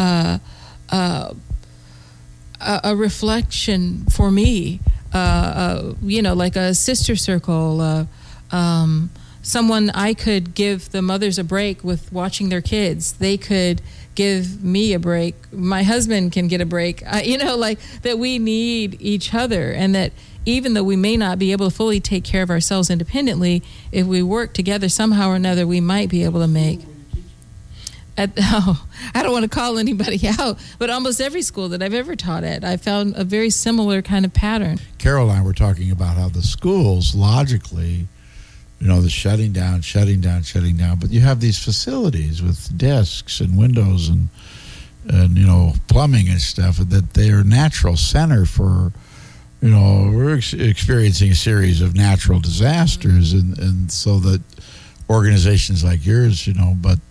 a reflection for me, you know, like a sister circle, someone I could give the mothers a break with watching their kids. They could give me a break. My husband can get a break. You know, like that we need each other, and that even though we may not be able to fully take care of ourselves independently, if we work together somehow or another, we might be able to make. I don't want to call anybody out, but almost every school that I've ever taught at, I found a very similar kind of pattern. Carol and I were talking about how the schools, logically, you know, the shutting down, but you have these facilities with desks and windows and you know, plumbing and stuff, that they are natural center for, you know, we're experiencing a series of natural disasters, and so that organizations like yours, you know, but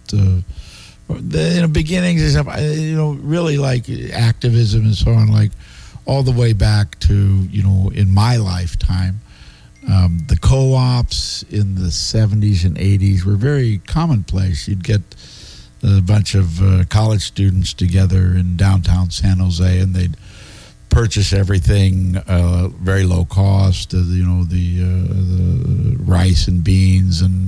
the beginnings is, you know, really like activism and so on, like all the way back to, you know, in my lifetime, the co-ops in the 70s and 80s were very commonplace. You'd get a bunch of college students together in downtown San Jose, and they'd purchase everything very low cost, you know, the rice and beans and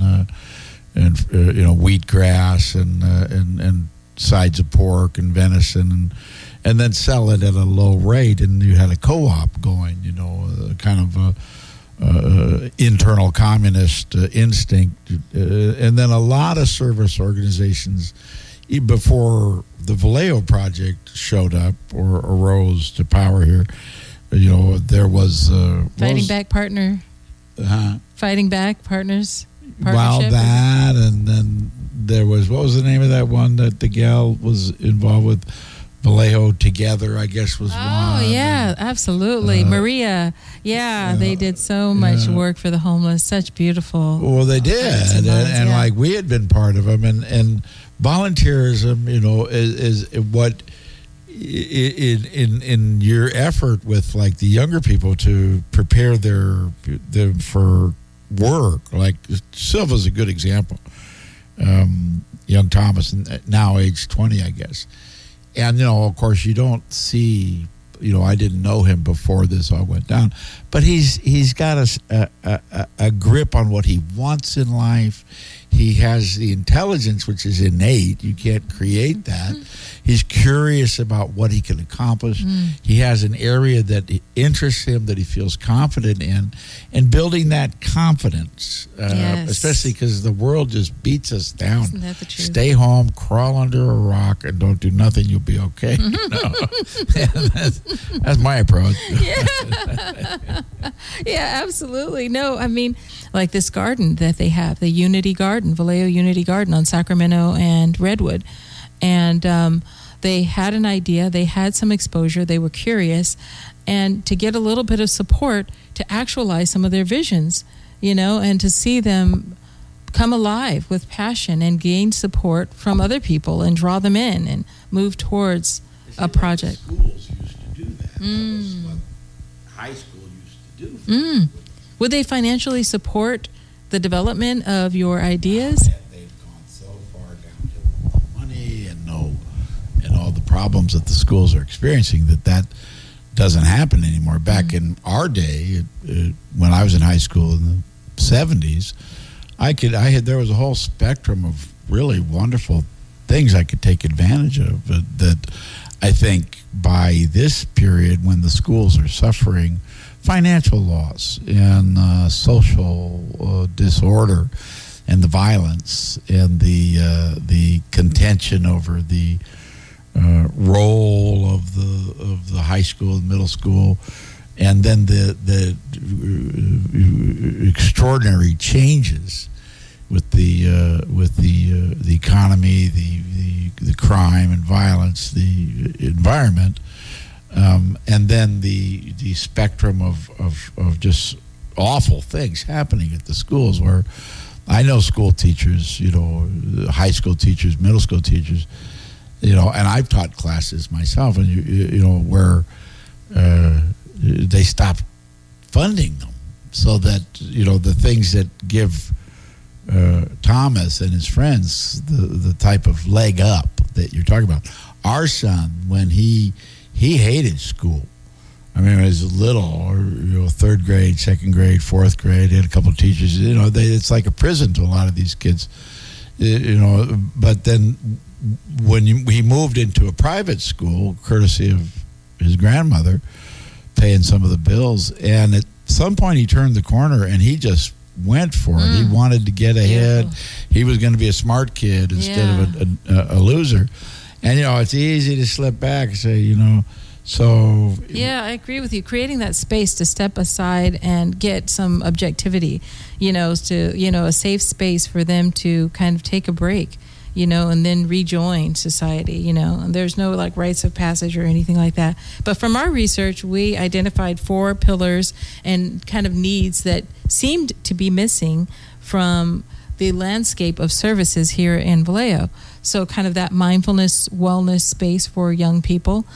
you know, wheatgrass and sides of pork and venison, and then sell it at a low rate. And you had a co-op going, you know, kind of internal communist instinct, and then a lot of service organizations before the Vallejo Project showed up or arose to power here. You know, there was Fighting Back Partner. Fighting Back Partners. Well, that, and then there was, what was the name of that one that the gal was involved with? Vallejo Together, I guess, was one. Oh, yeah, absolutely. Maria. Yeah, they did so much work for the homeless. Such beautiful. Well, they did. And like, we had been part of them. And volunteerism, you know, is what, in your effort with, like, the younger people to prepare them for work, like Silva's a good example. Young Thomas, now age 20, I guess. And, you know, of course, you don't see, I didn't know him before this all went down, but he's got a grip on what he wants in life. He has the intelligence, which is innate. You can't create that. He's curious about what he can accomplish. He has an area that interests him, that he feels confident in, and building that confidence, especially because the world just beats us down. Isn't that the truth? Stay home, crawl under a rock, and don't do nothing. You'll be okay. That's my approach. Yeah, absolutely. No, I mean, like this garden that they have, the Unity Garden, Vallejo Unity Garden on Sacramento and Redwood. And they had an idea, they had some exposure, they were curious, and to get a little bit of support to actualize some of their visions, and to see them come alive with passion and gain support from other people and draw them in and move towards a project. Schools used to do that. That was what high school used to do. Would they financially support the development of your ideas? They've gone so far down to money and all the problems that the schools are experiencing that doesn't happen anymore. Back in our day, when I was in high school in the 70s, there was a whole spectrum of really wonderful things I could take advantage of. But that I think by this period, when the schools are suffering financial loss and social disorder and the violence and the contention over the role of the high school and middle school, and then the extraordinary changes with the economy, the crime and violence, the environment. And then the spectrum of just awful things happening at the schools, where I know school teachers, high school teachers, middle school teachers, and I've taught classes myself, and where they stopped funding them, so that the things that give Thomas and his friends the type of leg up that you're talking about. Our son, when he hated school. I mean, when he was little, third grade, second grade, fourth grade, he had a couple of teachers. It's like a prison to a lot of these kids. But then when he moved into a private school, courtesy of his grandmother, paying some of the bills, and at some point he turned the corner and he just went for it. He wanted to get ahead. He was going to be a smart kid instead of a loser. And, it's easy to slip back and say, so... Yeah, I agree with you. Creating that space to step aside and get some objectivity, a safe space for them to kind of take a break, and then rejoin society, and there's no like rites of passage or anything like that. But from our research, we identified 4 pillars and kind of needs that seemed to be missing from the landscape of services here in Vallejo. So kind of that mindfulness, wellness space for young people,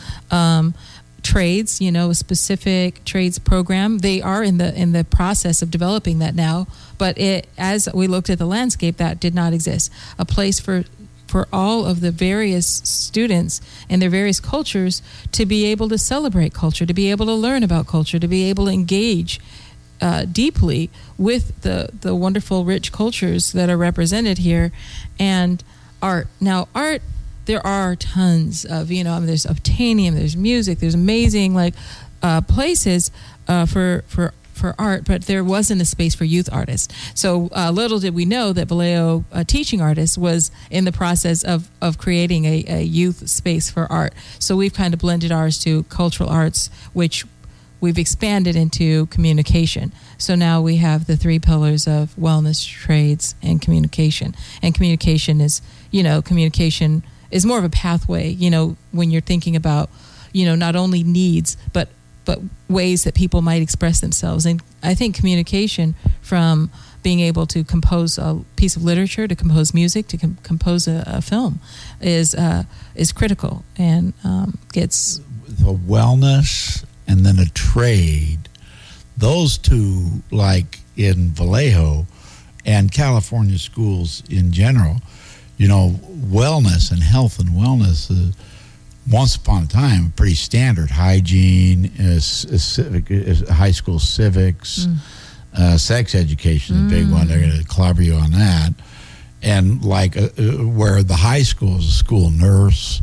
trades, a specific trades program. They are in the process of developing that now, but as we looked at the landscape, that did not exist. A place for all of the various students and their various cultures to be able to celebrate culture, to be able to learn about culture, to be able to engage deeply with the wonderful, rich cultures that are represented here, and art. Now, art, there are tons of, there's Obtainium, there's music, there's amazing places for art, but there wasn't a space for youth artists. So little did we know that Vallejo Teaching Artists was in the process of creating a youth space for art. So we've kind of blended ours to cultural arts, which we've expanded into communication. So now we have the 3 pillars of wellness, trades, and communication. And communication is more of a pathway, when you're thinking about, not only needs, but ways that people might express themselves. And I think communication, from being able to compose a piece of literature, to compose music, to compose a film, is critical, and gets... The wellness and then a trade, those two, like in Vallejo and California schools in general, wellness and health and wellness, once upon a time, pretty standard hygiene, high school civics, sex education is a big one. They're going to clobber you on that. And like where the high school is a school nurse,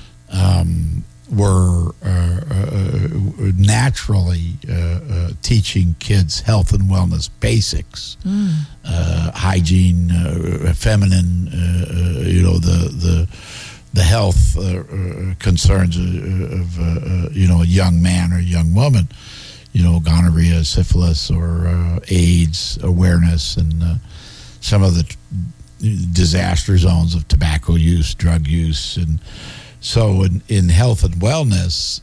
were naturally teaching kids health and wellness basics, hygiene, feminine, the health concerns of a young man or a young woman, gonorrhea, syphilis, or AIDS awareness, and some of the disaster zones of tobacco use, drug use, and so in health and wellness,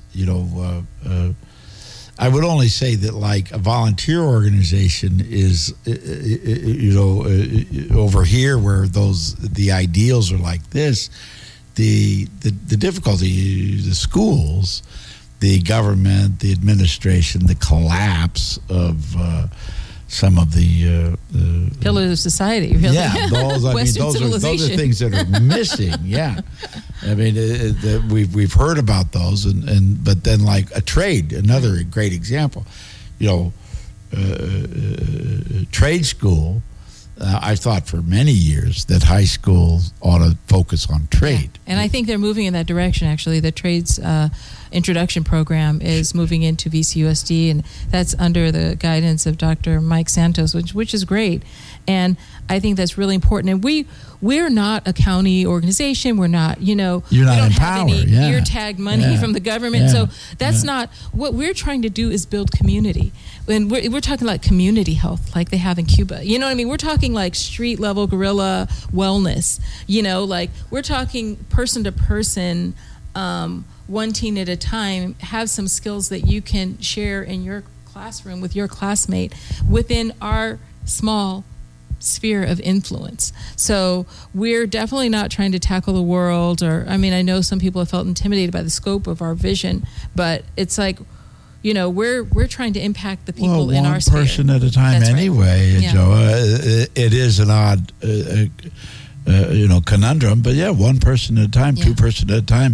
I would only say that like a volunteer organization is, over here where the ideals are like this, the difficulty, the schools, the government, the administration, the collapse of some of the pillars of society, really. Yeah, those are things that are missing. Yeah, I mean, we've heard about those, but then like a trade, another great example. Trade school. I've thought for many years that high schools ought to focus on trade. Yeah. And I think they're moving in that direction, actually. The trades introduction program is moving into VCUSD, and that's under the guidance of Dr. Mike Santos, which is great. And I think that's really important. And we're not a county organization. We're not, You're not we don't in have power. any Yeah. ear tag money from the government. So that's not, what we're trying to do is build community. And we're talking like community health, like they have in Cuba. You know what I mean? We're talking like street level guerrilla wellness. Like we're talking person to person, one teen at a time. Have some skills that you can share in your classroom with your classmate within our small sphere of influence. So we're definitely not trying to tackle the world, I know some people have felt intimidated by the scope of our vision, but it's like, we're trying to impact the people in our sphere. One person at a time. That's anyway, right. Joe. It is an odd, conundrum, but yeah, one person at a time, two person at a time.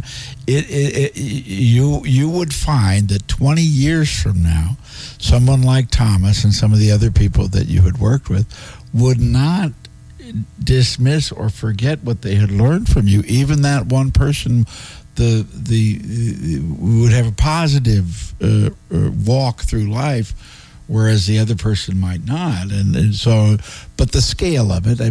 You would find that 20 years from now, someone like Thomas and some of the other people that you had worked with would not dismiss or forget what they had learned from you. Even that one person, would have a positive walk through life, whereas the other person might not. And so, but the scale of it,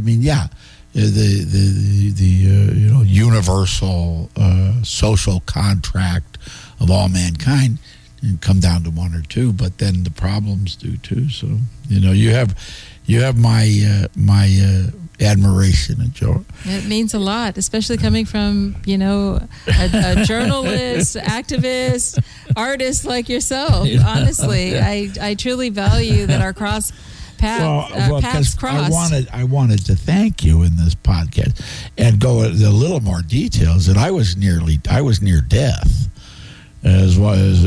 the universal social contract of all mankind come down to one or two, but then the problems do too. So you have my admiration, Joe. It means a lot, especially coming from a journalist, activist, artist like yourself. Honestly, I truly value that our paths cross. I wanted to thank you in this podcast and go into a little more details. That I was near death as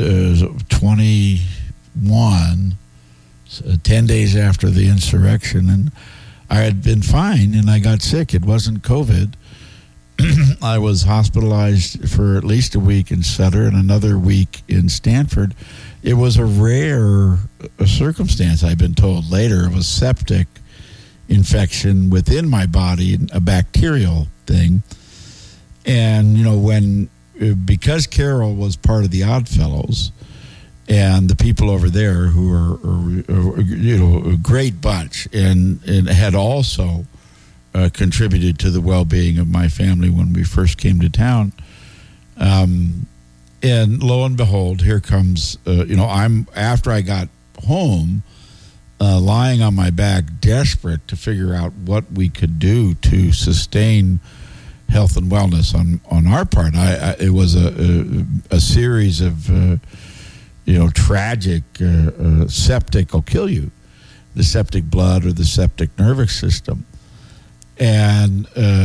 21, 10 days after the insurrection, and I had been fine, and I got sick. It wasn't COVID. I was hospitalized for at least a week in Sutter and another week in Stanford. It was a rare circumstance, I've been told later, of a septic infection within my body, a bacterial thing. And, because Carol was part of the Oddfellows, and the people over there who are a great bunch and had also contributed to the well-being of my family when we first came to town. And lo and behold, here comes, after I got home, lying on my back, desperate to figure out what we could do to sustain health and wellness on our part. It was a series of tragic septic will kill you, the septic blood or the septic nervous system. And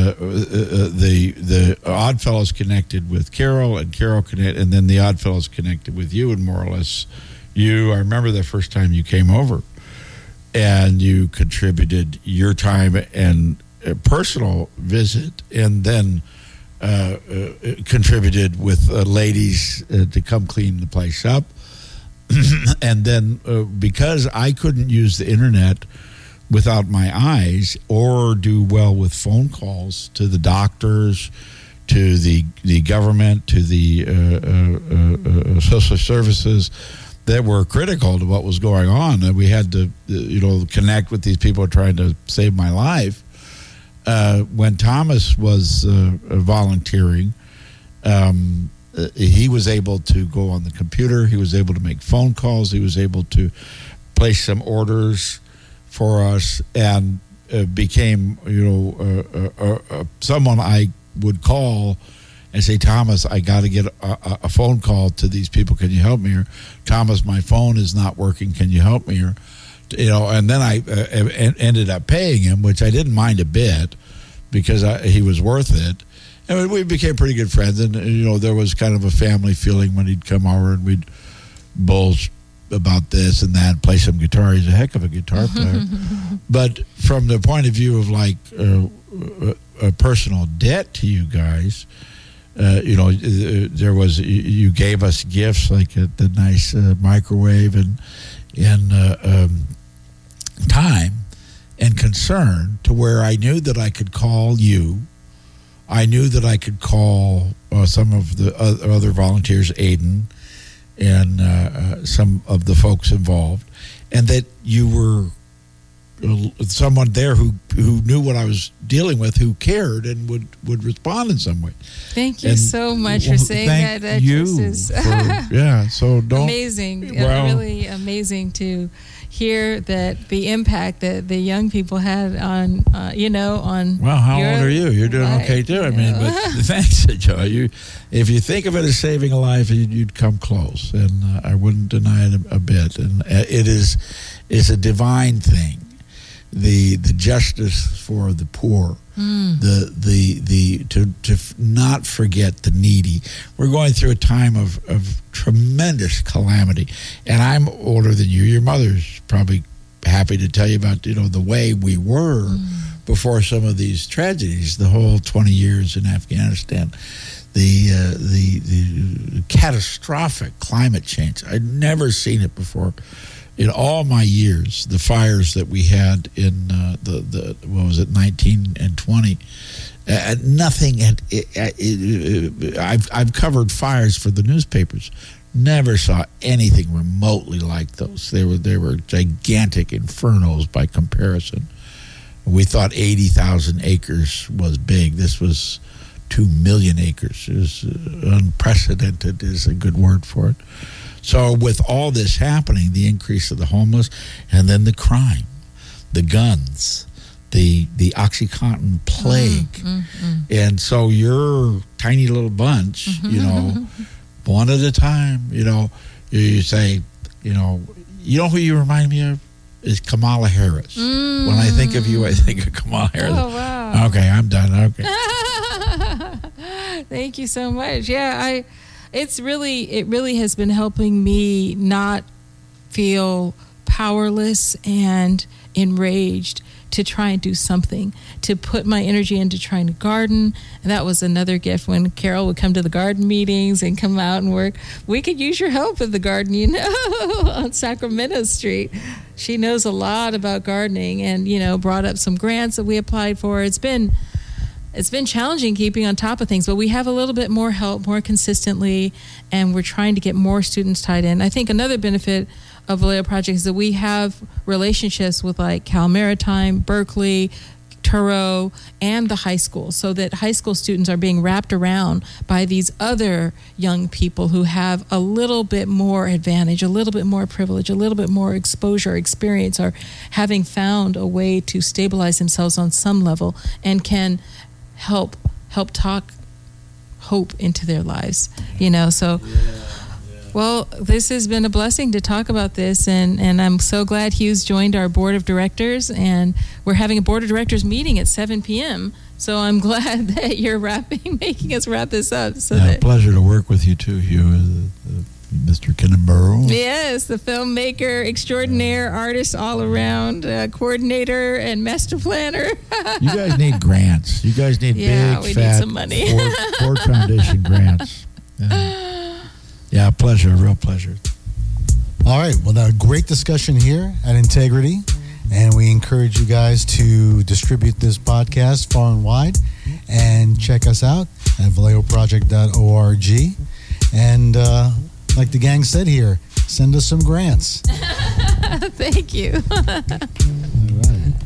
the Oddfellows connected with Carol, and Carol connected, and then the Oddfellows connected with you, and more or less I remember the first time you came over, and you contributed your time and a personal visit, and then contributed with ladies to come clean the place up. And then because I couldn't use the internet without my eyes or do well with phone calls to the doctors, to the government, to the social services that were critical to what was going on, and we had to connect with these people trying to save my life. When Thomas was volunteering, he was able to go on the computer. He was able to make phone calls. He was able to place some orders for us, and became, someone I would call and say, Thomas, I got to get a phone call to these people. Can you help me? Or, Thomas, my phone is not working. Can you help me? Or, and then I ended up paying him, which I didn't mind a bit because he was worth it. And we became pretty good friends. And, there was kind of a family feeling when he'd come over and we'd bulge about this and that, play some guitar. He's a heck of a guitar player. But from the point of view of like a personal debt to you guys, there was, you gave us gifts like the nice microwave and time and concern to where I knew that I could call you. I knew that I could call some of the other volunteers, Aiden, and some of the folks involved, and that you were someone there who knew what I was dealing with, who cared and would respond in some way. Thank you so much for saying that. That just is so amazing. Really amazing to hear that the impact that the young people had on on. Well, how old are you? You're doing okay too. I mean, but thanks, Joe. If you think of it as saving a life, you'd come close, and I wouldn't deny it a bit. And it's a divine thing. The justice for the poor, to not forget the needy. We're going through a time of tremendous calamity, and I'm older than you. Your mother's probably happy to tell you about the way we were before some of these tragedies. The whole 20 years in Afghanistan, the catastrophic climate change. I'd never seen it before. In all my years, the fires that we had in 19 and 20, nothing had. I've covered fires for the newspapers. Never saw anything remotely like those. They were gigantic infernos by comparison. We thought 80,000 acres was big. This was 2 million acres. It was unprecedented is a good word for it. So with all this happening, the increase of the homeless, and then the crime, the guns, the OxyContin plague. And so your tiny little bunch, one at a time, you say, who you remind me of is Kamala Harris. When I think of you, I think of Kamala Harris. Oh, wow. Okay, I'm done. Okay. Thank you so much. Yeah, it really has been helping me not feel powerless and enraged to try and do something, to put my energy into trying to garden. And that was another gift when Carol would come to the garden meetings and come out and work. We could use your help in the garden, on Sacramento Street. She knows a lot about gardening and, brought up some grants that we applied for. It's been challenging keeping on top of things, but we have a little bit more help more consistently, and we're trying to get more students tied in. I think another benefit of Vallejo Project is that we have relationships with like Cal Maritime, Berkeley, Turo, and the high school, so that high school students are being wrapped around by these other young people who have a little bit more advantage, a little bit more privilege, a little bit more exposure, experience, or having found a way to stabilize themselves on some level and can help talk hope into their lives, Well, this has been a blessing to talk about this, and I'm so glad Hugh's joined our board of directors, and we're having a board of directors meeting at 7 p.m. So I'm glad that you're making us wrap this up. So pleasure to work with you too, Hugh. Mr. Kinneborough. Yes, the filmmaker extraordinaire, artist all around, coordinator and master planner. You guys need grants. You guys need Yeah, big, we fat need some money. Ford Foundation grants. Yeah, pleasure, real pleasure. All right. Well, that great discussion here at Integrity. And we encourage you guys to distribute this podcast far and wide and check us out at vallejoproject.org. And like the gang said here, send us some grants. Thank you. All right.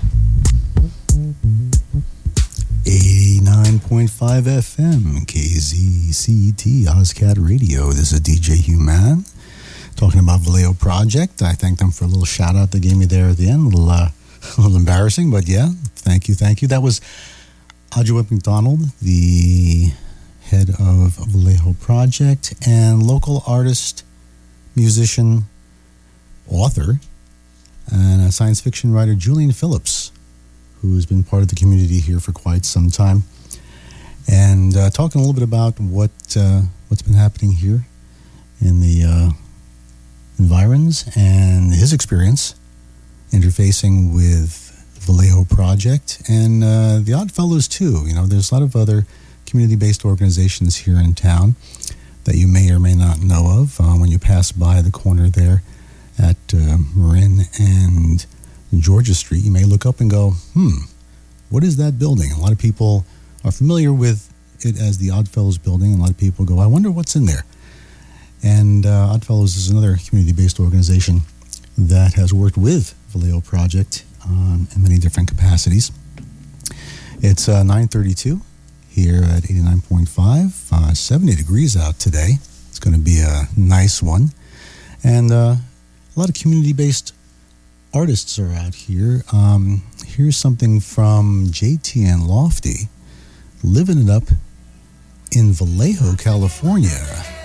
89.5 FM, KZCT, OzCat Radio. This is DJ Human talking about Vallejo Project. I thank them for a little shout out they gave me there at the end. A little embarrassing, but yeah, thank you. That was Adjoa McDonald, the head of Vallejo Project, and local artist, musician, author, and a science fiction writer, Julian Phillips, who has been part of the community here for quite some time, and talking a little bit about what's been happening here in the environs and his experience interfacing with the Vallejo Project and the Oddfellows too. You know, there's a lot of other community-based organizations here in town that you may or may not know of. When you pass by the corner there at Marin and Georgia Street, you may look up and go, what is that building? A lot of people are familiar with it as the Oddfellows building, and a lot of people go, I wonder what's in there. And Oddfellows is another community-based organization that has worked with Vallejo Project in many different capacities. It's 9:32 here at 89.5, 70 degrees out today. It's going to be a nice one. And a lot of community-based artists are out here. Here's something from JT and Lofty, living it up in Vallejo, California.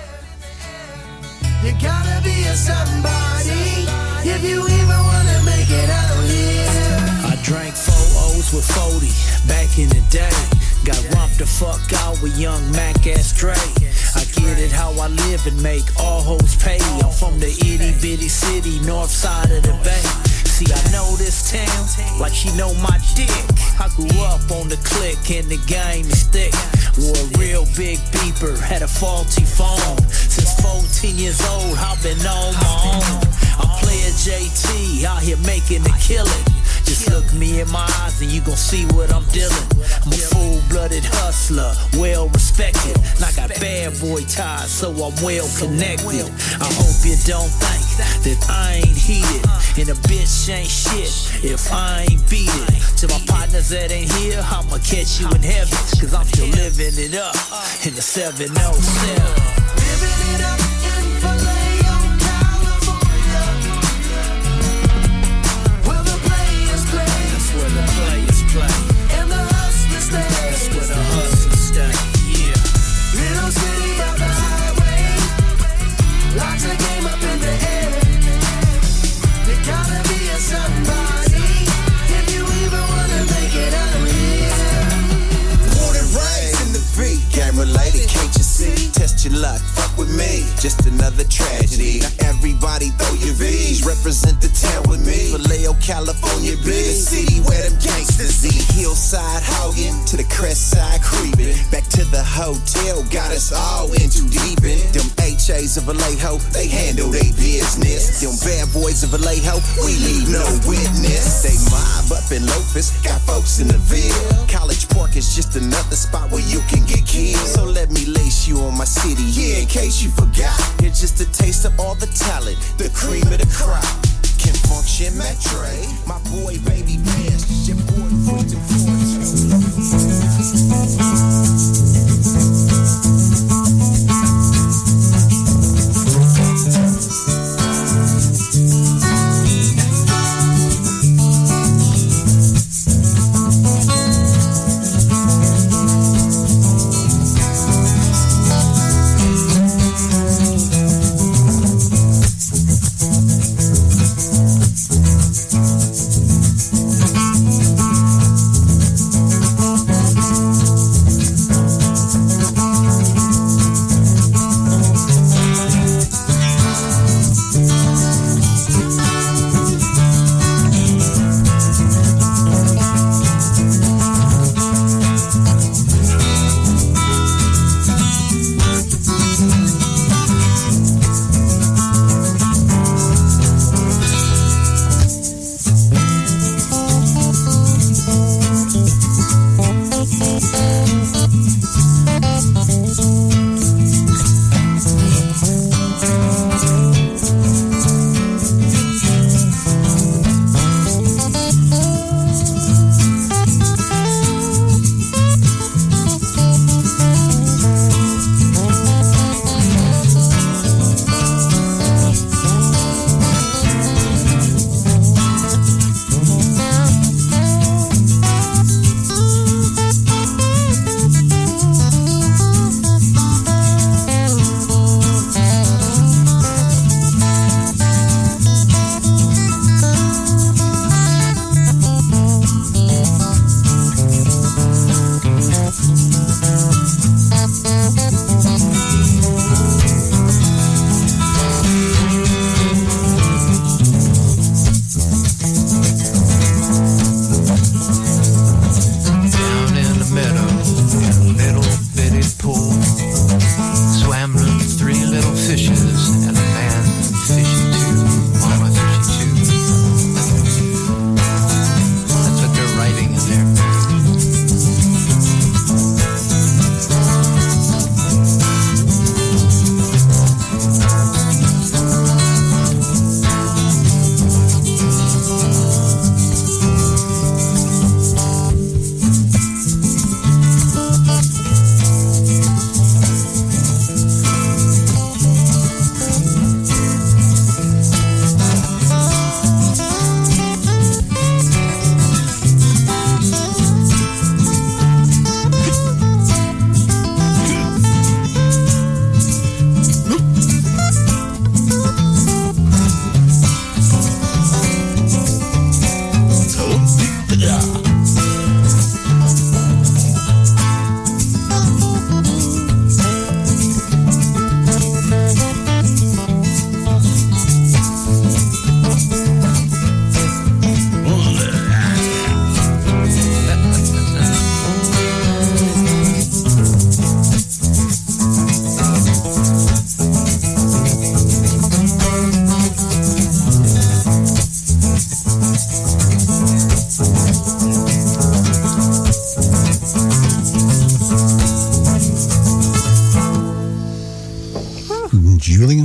You gotta be a somebody if you even wanna make it out here. I drank 4 O's with 40 back in the day. Got romped the fuck out with young Mac ass Dre. I get it how I live and make all hoes pay. I'm from the itty bitty city, north side of the bay. See, I know this town like she know my dick. I grew up on the click and the game is thick. Wore a real big beeper, had a faulty phone. Since 14 years old, I've been on my own. I'm player JT, out here making a killing. Just look me in my eyes and you gon' see what I'm dealing. I'm a full-blooded hustler, well respected. And I got bad boy ties, so I'm well connected. I hope you don't think that I ain't heated, and a bitch ain't shit if I ain't beat it. To my partners that ain't here, I'ma catch you in heaven, cause I'm still living it up in the 707. Living it up in Vallejo, California, where the players play. That's where the players play. And the hustlers stay. That's where the hustlers stay, yeah. Little city by the highway, lots of game up in the air. You gotta be a somebody if you even wanna make it out here. Born and raised in the V, game related, can't you see? Test your luck, fuck with me, just another tragedy. Now everybody throw your V's, represent the town with me. Vallejo, California, be the city where them gangsters eat. Hillside hogging to the crest side creeping. Back to the hotel, got us all in too deep in. Them HAs of Vallejo, they handle their business. Them bad boys of Vallejo, we leave no witness. They mob up in Lopez, got folks in the Ville. College Park is just another spot where you can get killed. So let me lace you on my city, yeah, in case you forgot. It's just a taste of all the talent, the cream of the crop. Can function Metre, my boy Baby Pants, your boy Fruit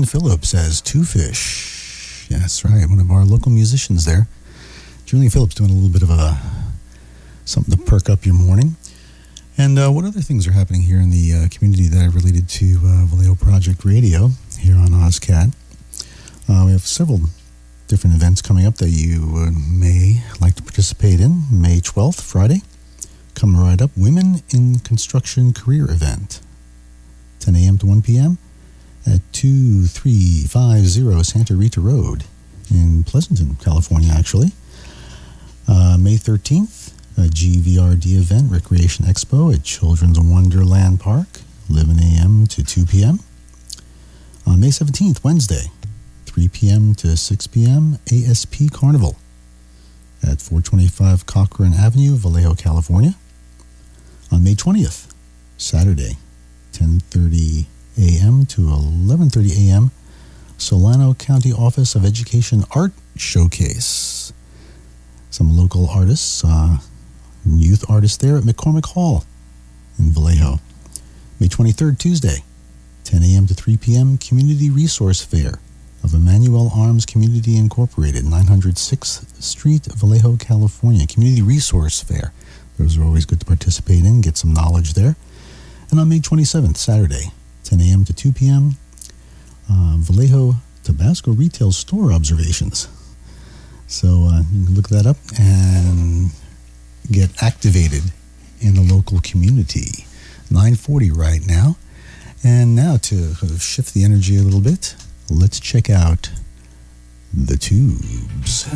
Phillips as Two Fish. Yeah, that's right, one of our local musicians there. Julian Phillips doing a little bit of something to perk up your morning. And what other things are happening here in the community that are related to Vallejo Project Radio here on OzCat? We have several different events coming up that you may like to participate in. May 12th, Friday, coming right up, Women in Construction Career Event, 10 a.m. to 1 p.m. at 2350 Santa Rita Road in Pleasanton, California, actually. May 13th, a GVRD event, Recreation Expo at Children's Wonderland Park, 11 a.m. to 2 p.m. On May 17th, Wednesday, 3 p.m. to 6 p.m., ASP Carnival at 425 Cochran Avenue, Vallejo, California. On May 20th, Saturday, 10:30 a.m. to 11:30 a.m., Solano County Office of Education Art Showcase. Some local artists, youth artists there at McCormick Hall in Vallejo. May 23rd, Tuesday, 10 a.m. to 3 p.m., Community Resource Fair of Emmanuel Arms Community Incorporated, 906th Street, Vallejo, California. Community Resource Fair. Those are always good to participate in, get some knowledge there. And on May 27th, Saturday, 10 a.m. to 2 p.m., Vallejo Tabasco Retail Store Observations. So you can look that up and get activated in the local community. 9:40 right now. And now to sort of shift the energy a little bit, let's check out The Tubes.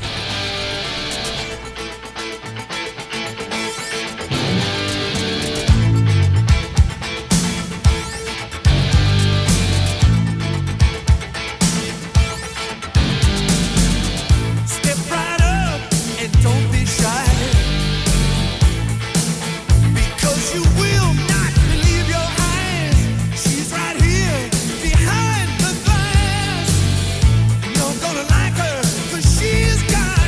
Step right up and don't be shy, because you will not believe your eyes. She's right here behind the glass. You're gonna like her, 'cause she's got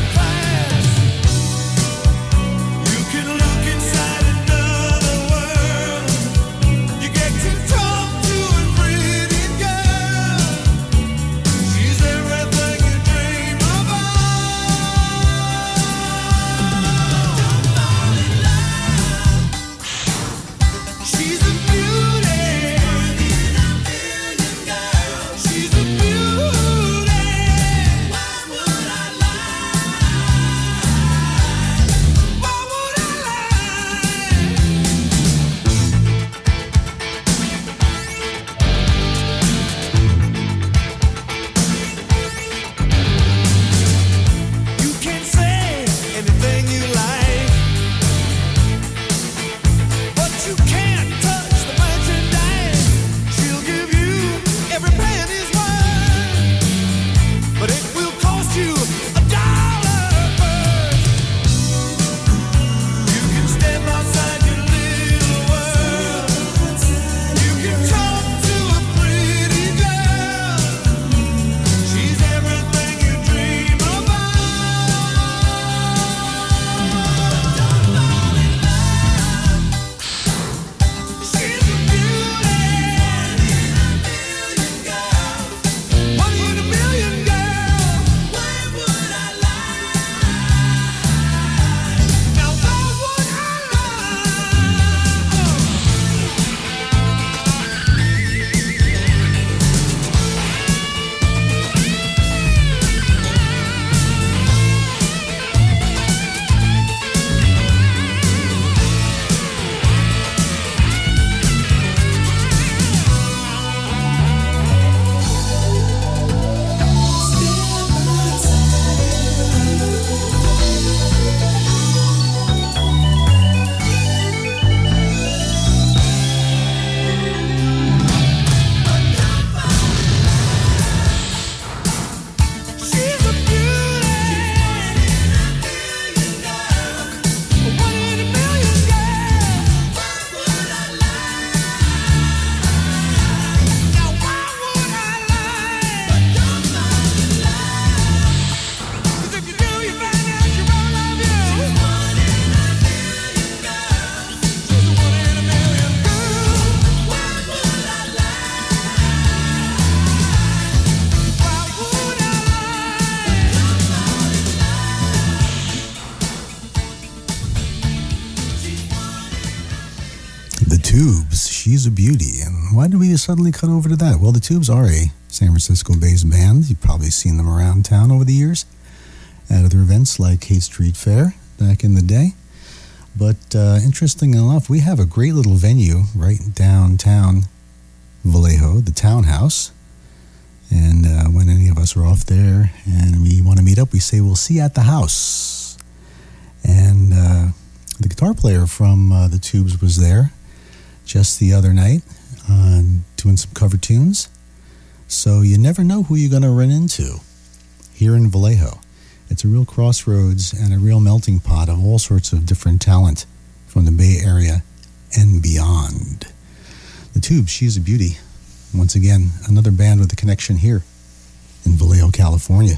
Tubes, She's a Beauty. And why did we suddenly cut over to that? Well, the Tubes are a San Francisco-based band. You've probably seen them around town over the years at other events like Haight Street Fair back in the day. But interesting enough, we have a great little venue right downtown Vallejo, the Townhouse. And when any of us are off there and we want to meet up, we say, we'll see you at the house. And the guitar player from the Tubes was there just the other night doing some cover tunes. So you never know who you're going to run into here in Vallejo. It's a real crossroads and a real melting pot of all sorts of different talent from the Bay Area and beyond. The Tubes, She's a Beauty. Once again, another band with a connection here in Vallejo, California.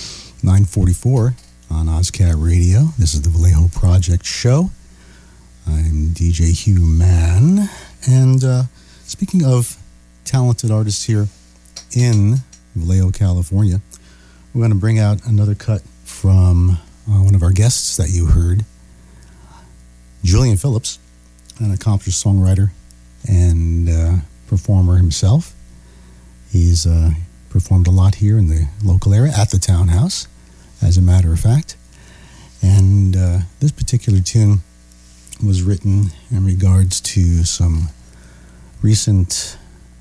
9:44 on OzCat Radio. This is the Vallejo Project Show. I'm DJ Hugh Mann. And speaking of talented artists here in Vallejo, California, we're going to bring out another cut from one of our guests that you heard, Julian Phillips, an accomplished songwriter and performer himself. He's performed a lot here in the local area at the Townhouse, as a matter of fact. And this particular tune was written in regards to some recent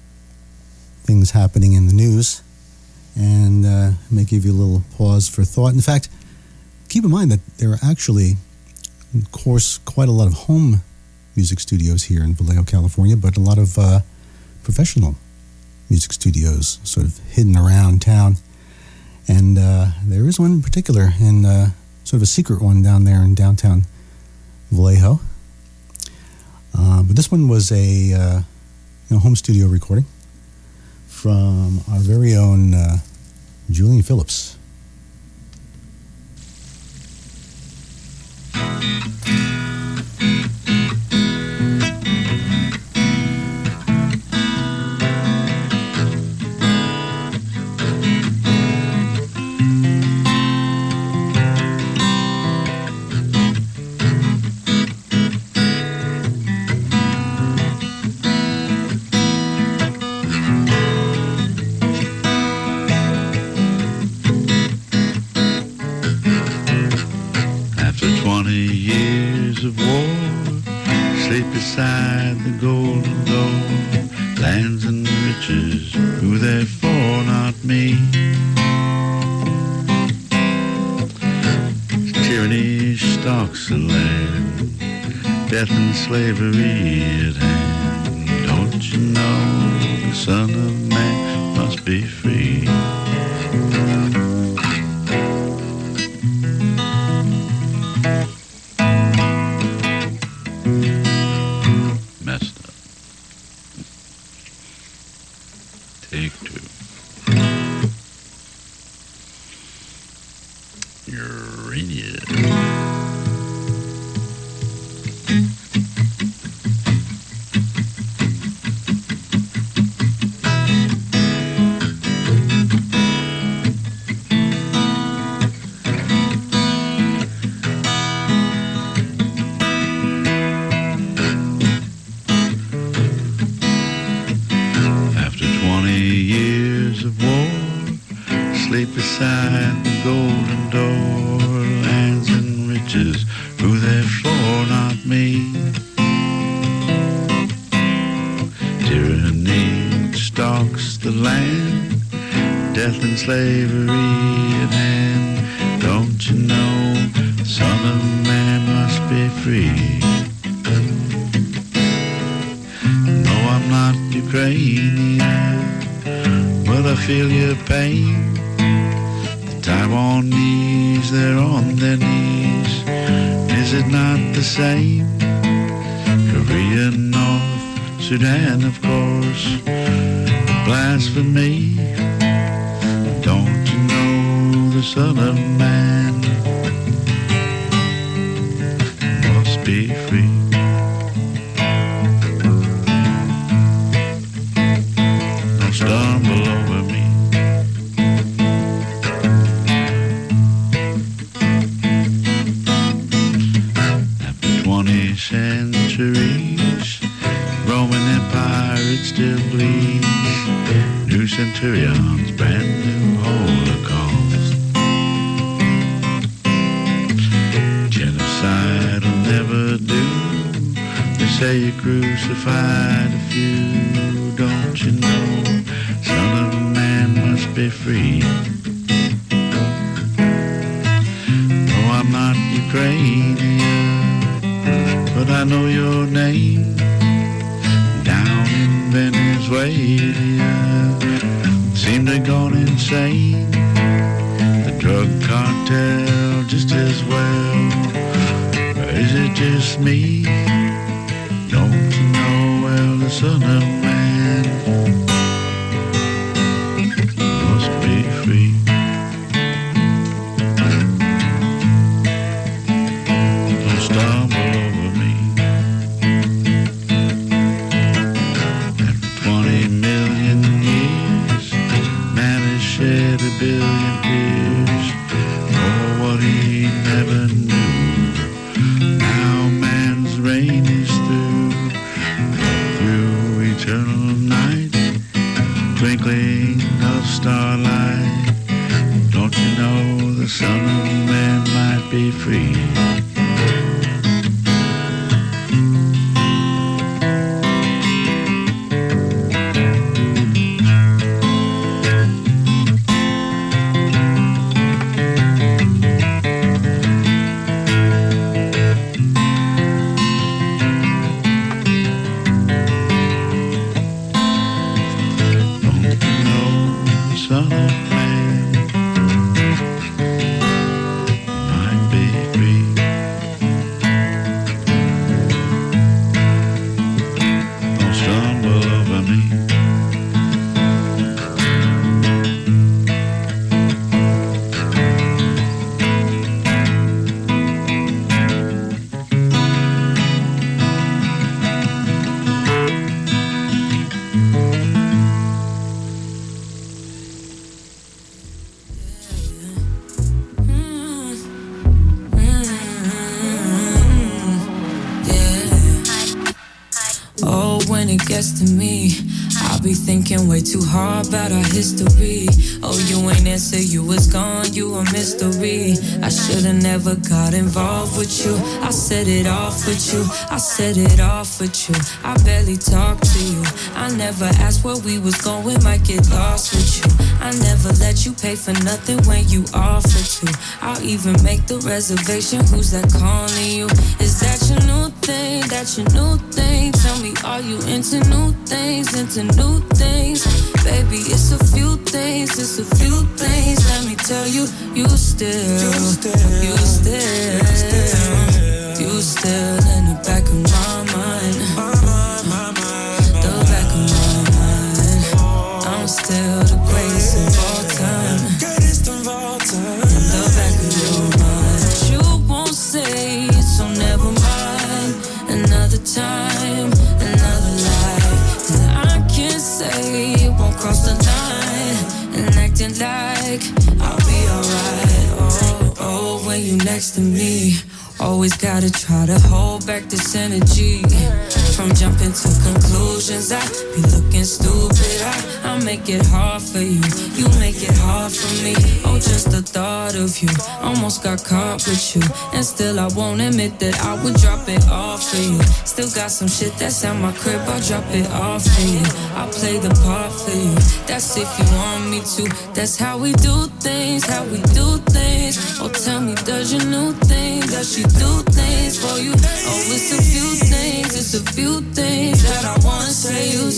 things happening in the news, and may give you a little pause for thought. In fact, keep in mind that there are actually, of course, quite a lot of home music studios here in Vallejo, California, but a lot of professional music studios sort of hidden around town. And there is one in particular, in sort of a secret one down there in downtown Vallejo. But this one was a home studio recording from our very own Julian Phillips. beside the golden door, lands and riches, who therefore not me? Tyranny stalks the land, death and slavery at hand. Don't you know the Son of Man must be free? Slavery at hand. Don't you know the Son of Man must be free? No, I'm not Ukrainian, but I feel your pain. The Taiwanese, they're on their knees. Is it not the same? Korea, North Sudan, of course. Blasphemy. Don't you know the Son of Man must be free? Don't stumble over me. After 20 centuries, Tyrion's brand new holocaust. Genocide will never do. They say you crucified a few. Don't you know, son of a man must be free. No, I'm not Ukrainian, but I know your name. Down in Venezuela, seem to have gone insane. The drug cartel just as well. Or is it just me? Don't you know, well, the son of man must be free. Don't stumble over me. After 20 million years, man has shed a billion tears for what he never knew. Now man's reign is through eternal night, twinkling of starlight. Don't you know the son of man might be free? Son of man might be free. Don't stumble over me. Oh, when it gets to me, I'll be thinking way too hard about our history. Oh, you ain't answer, you was gone, you a mystery. I should've never got involved with you. I set it off with you, I set it off with you. I barely talk to you, I never asked where we was going, might get lost with you. I never let you pay for nothing when you offer to. I'll even make the reservation, who's that calling you? Is that your new thing, that your new thing? Tell me, are you into new things, into new things? Baby, it's a few things, it's a few things. Let me tell you, you still in the back of my mind. The back of my mind. I'm still the greatest of all time. In the back of your mind. You won't say it, so never mind. Another time, another life. And I can't say it won't cross the line. And acting like I'll be alright. Oh, when you next to me, always gotta try to hold back this energy. From jumping to conclusions, I be looking stupid. I make it hard for you, you make it hard for me. Oh, just the thought of you almost got caught with you. And still I won't admit that I would drop it off for you. Still got some shit that's at my crib, I'll drop it off for you. I'll play the part for you, that's if you want me to. That's how we do things, how we do things. Oh, tell me, does your new thing, does she do things for you? Oh, it's a few things, it's a few things that I wanna say. You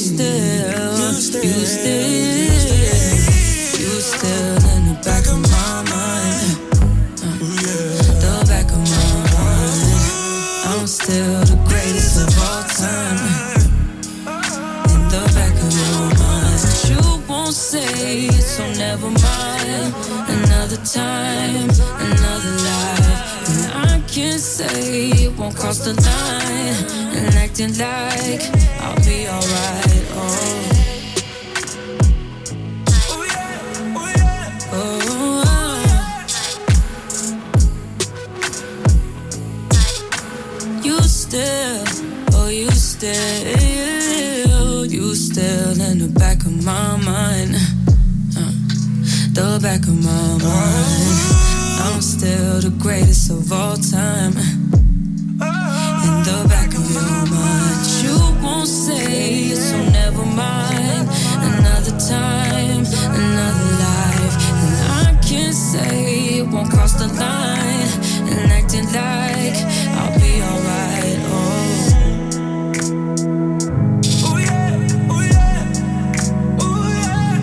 still in the back of my mind. The back of my mind. I'm still the greatest of all time. In the back of your mind. You won't say it, so never mind. Another time, another life. And I can't say it won't cross the line. And acting like I'll be alright. You still in the back of my mind. the back of my mind, I'm still the greatest of all time. In the back of your mind, you won't say it, so never mind. Another time, another life, and I can't say it won't cross the line. And acting like I'll be alright. Oh yeah, oh yeah, oh yeah.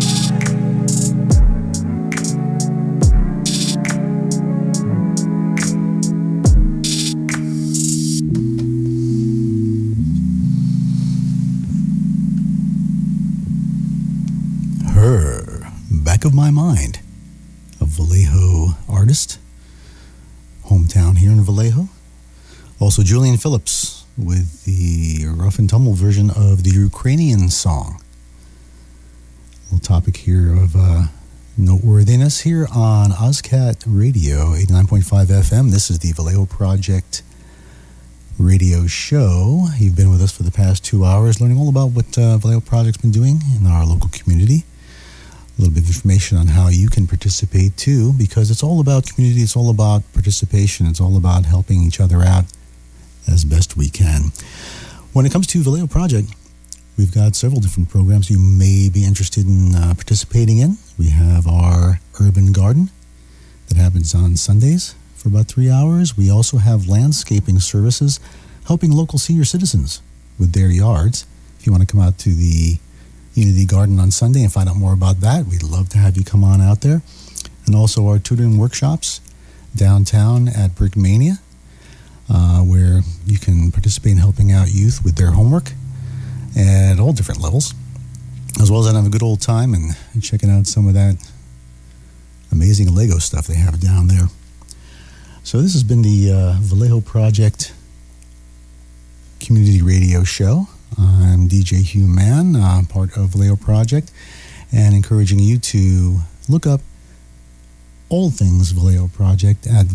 Her, Back of My Mind, a Vallejo artist, hometown here in Vallejo. Also Julian Phillips with the rough and tumble version of the Ukrainian song. A little topic here of noteworthiness here on OzCat Radio, 89.5 FM. This is the Vallejo Project radio show. You've been with us for the past 2 hours learning all about what Vallejo Project's been doing in our local community. A little bit of information on how you can participate too, because it's all about community, it's all about participation, it's all about helping each other out as best we can. When it comes to Vallejo Project, we've got several different programs you may be interested in participating in. We have our urban garden that happens on Sundays for about 3 hours. We also have landscaping services helping local senior citizens with their yards. If you want to come out to the Unity Garden on Sunday and find out more about that, we'd love to have you come on out there. And also our tutoring workshops downtown at Brickmania, where you can participate in helping out youth with their homework at all different levels, as well as have a good old time and checking out some of that amazing Lego stuff they have down there. So this has been the Vallejo Project Community Radio Show. I'm DJ Hugh Mann, part of Vallejo Project, and encouraging you to look up all things Vallejo Project at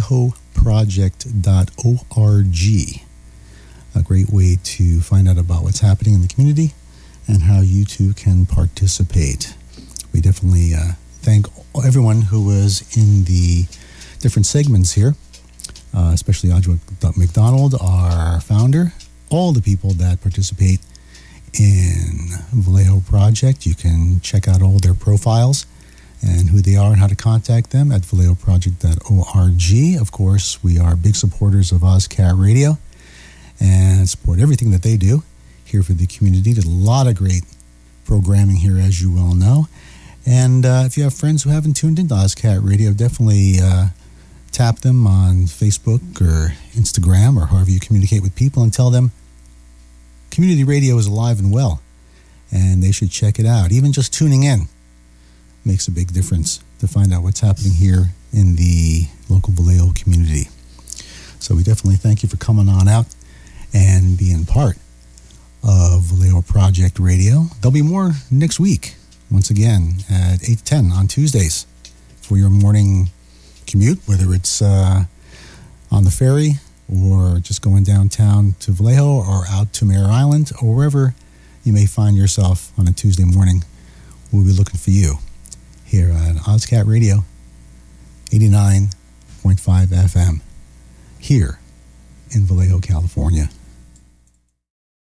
vallejoproject.org. A great way to find out about what's happening in the community and how you too can participate. We definitely thank everyone who was in the different segments here, especially Audrey McDonald, our founder, all the people that participate in Vallejo Project. You can check out all their profiles and who they are and how to contact them at vallejoproject.org. Of course, we are big supporters of OzCat Radio and support everything that they do here for the community. There's a lot of great programming here, as you well know. And if you have friends who haven't tuned into OzCat Radio, definitely tap them on Facebook or Instagram or however you communicate with people and tell them community radio is alive and well and they should check it out. Even just tuning in makes a big difference to find out what's happening here in the local Vallejo community. So we definitely thank you for coming on out and being part of Vallejo Project Radio. There'll be more next week, once again, at 8 to 10 on Tuesdays for your morning commute, whether it's on the ferry or just going downtown to Vallejo or out to Mare Island or wherever you may find yourself on a Tuesday morning. We'll be looking for you here at OzCat Radio, 89.5 FM, here in Vallejo, California.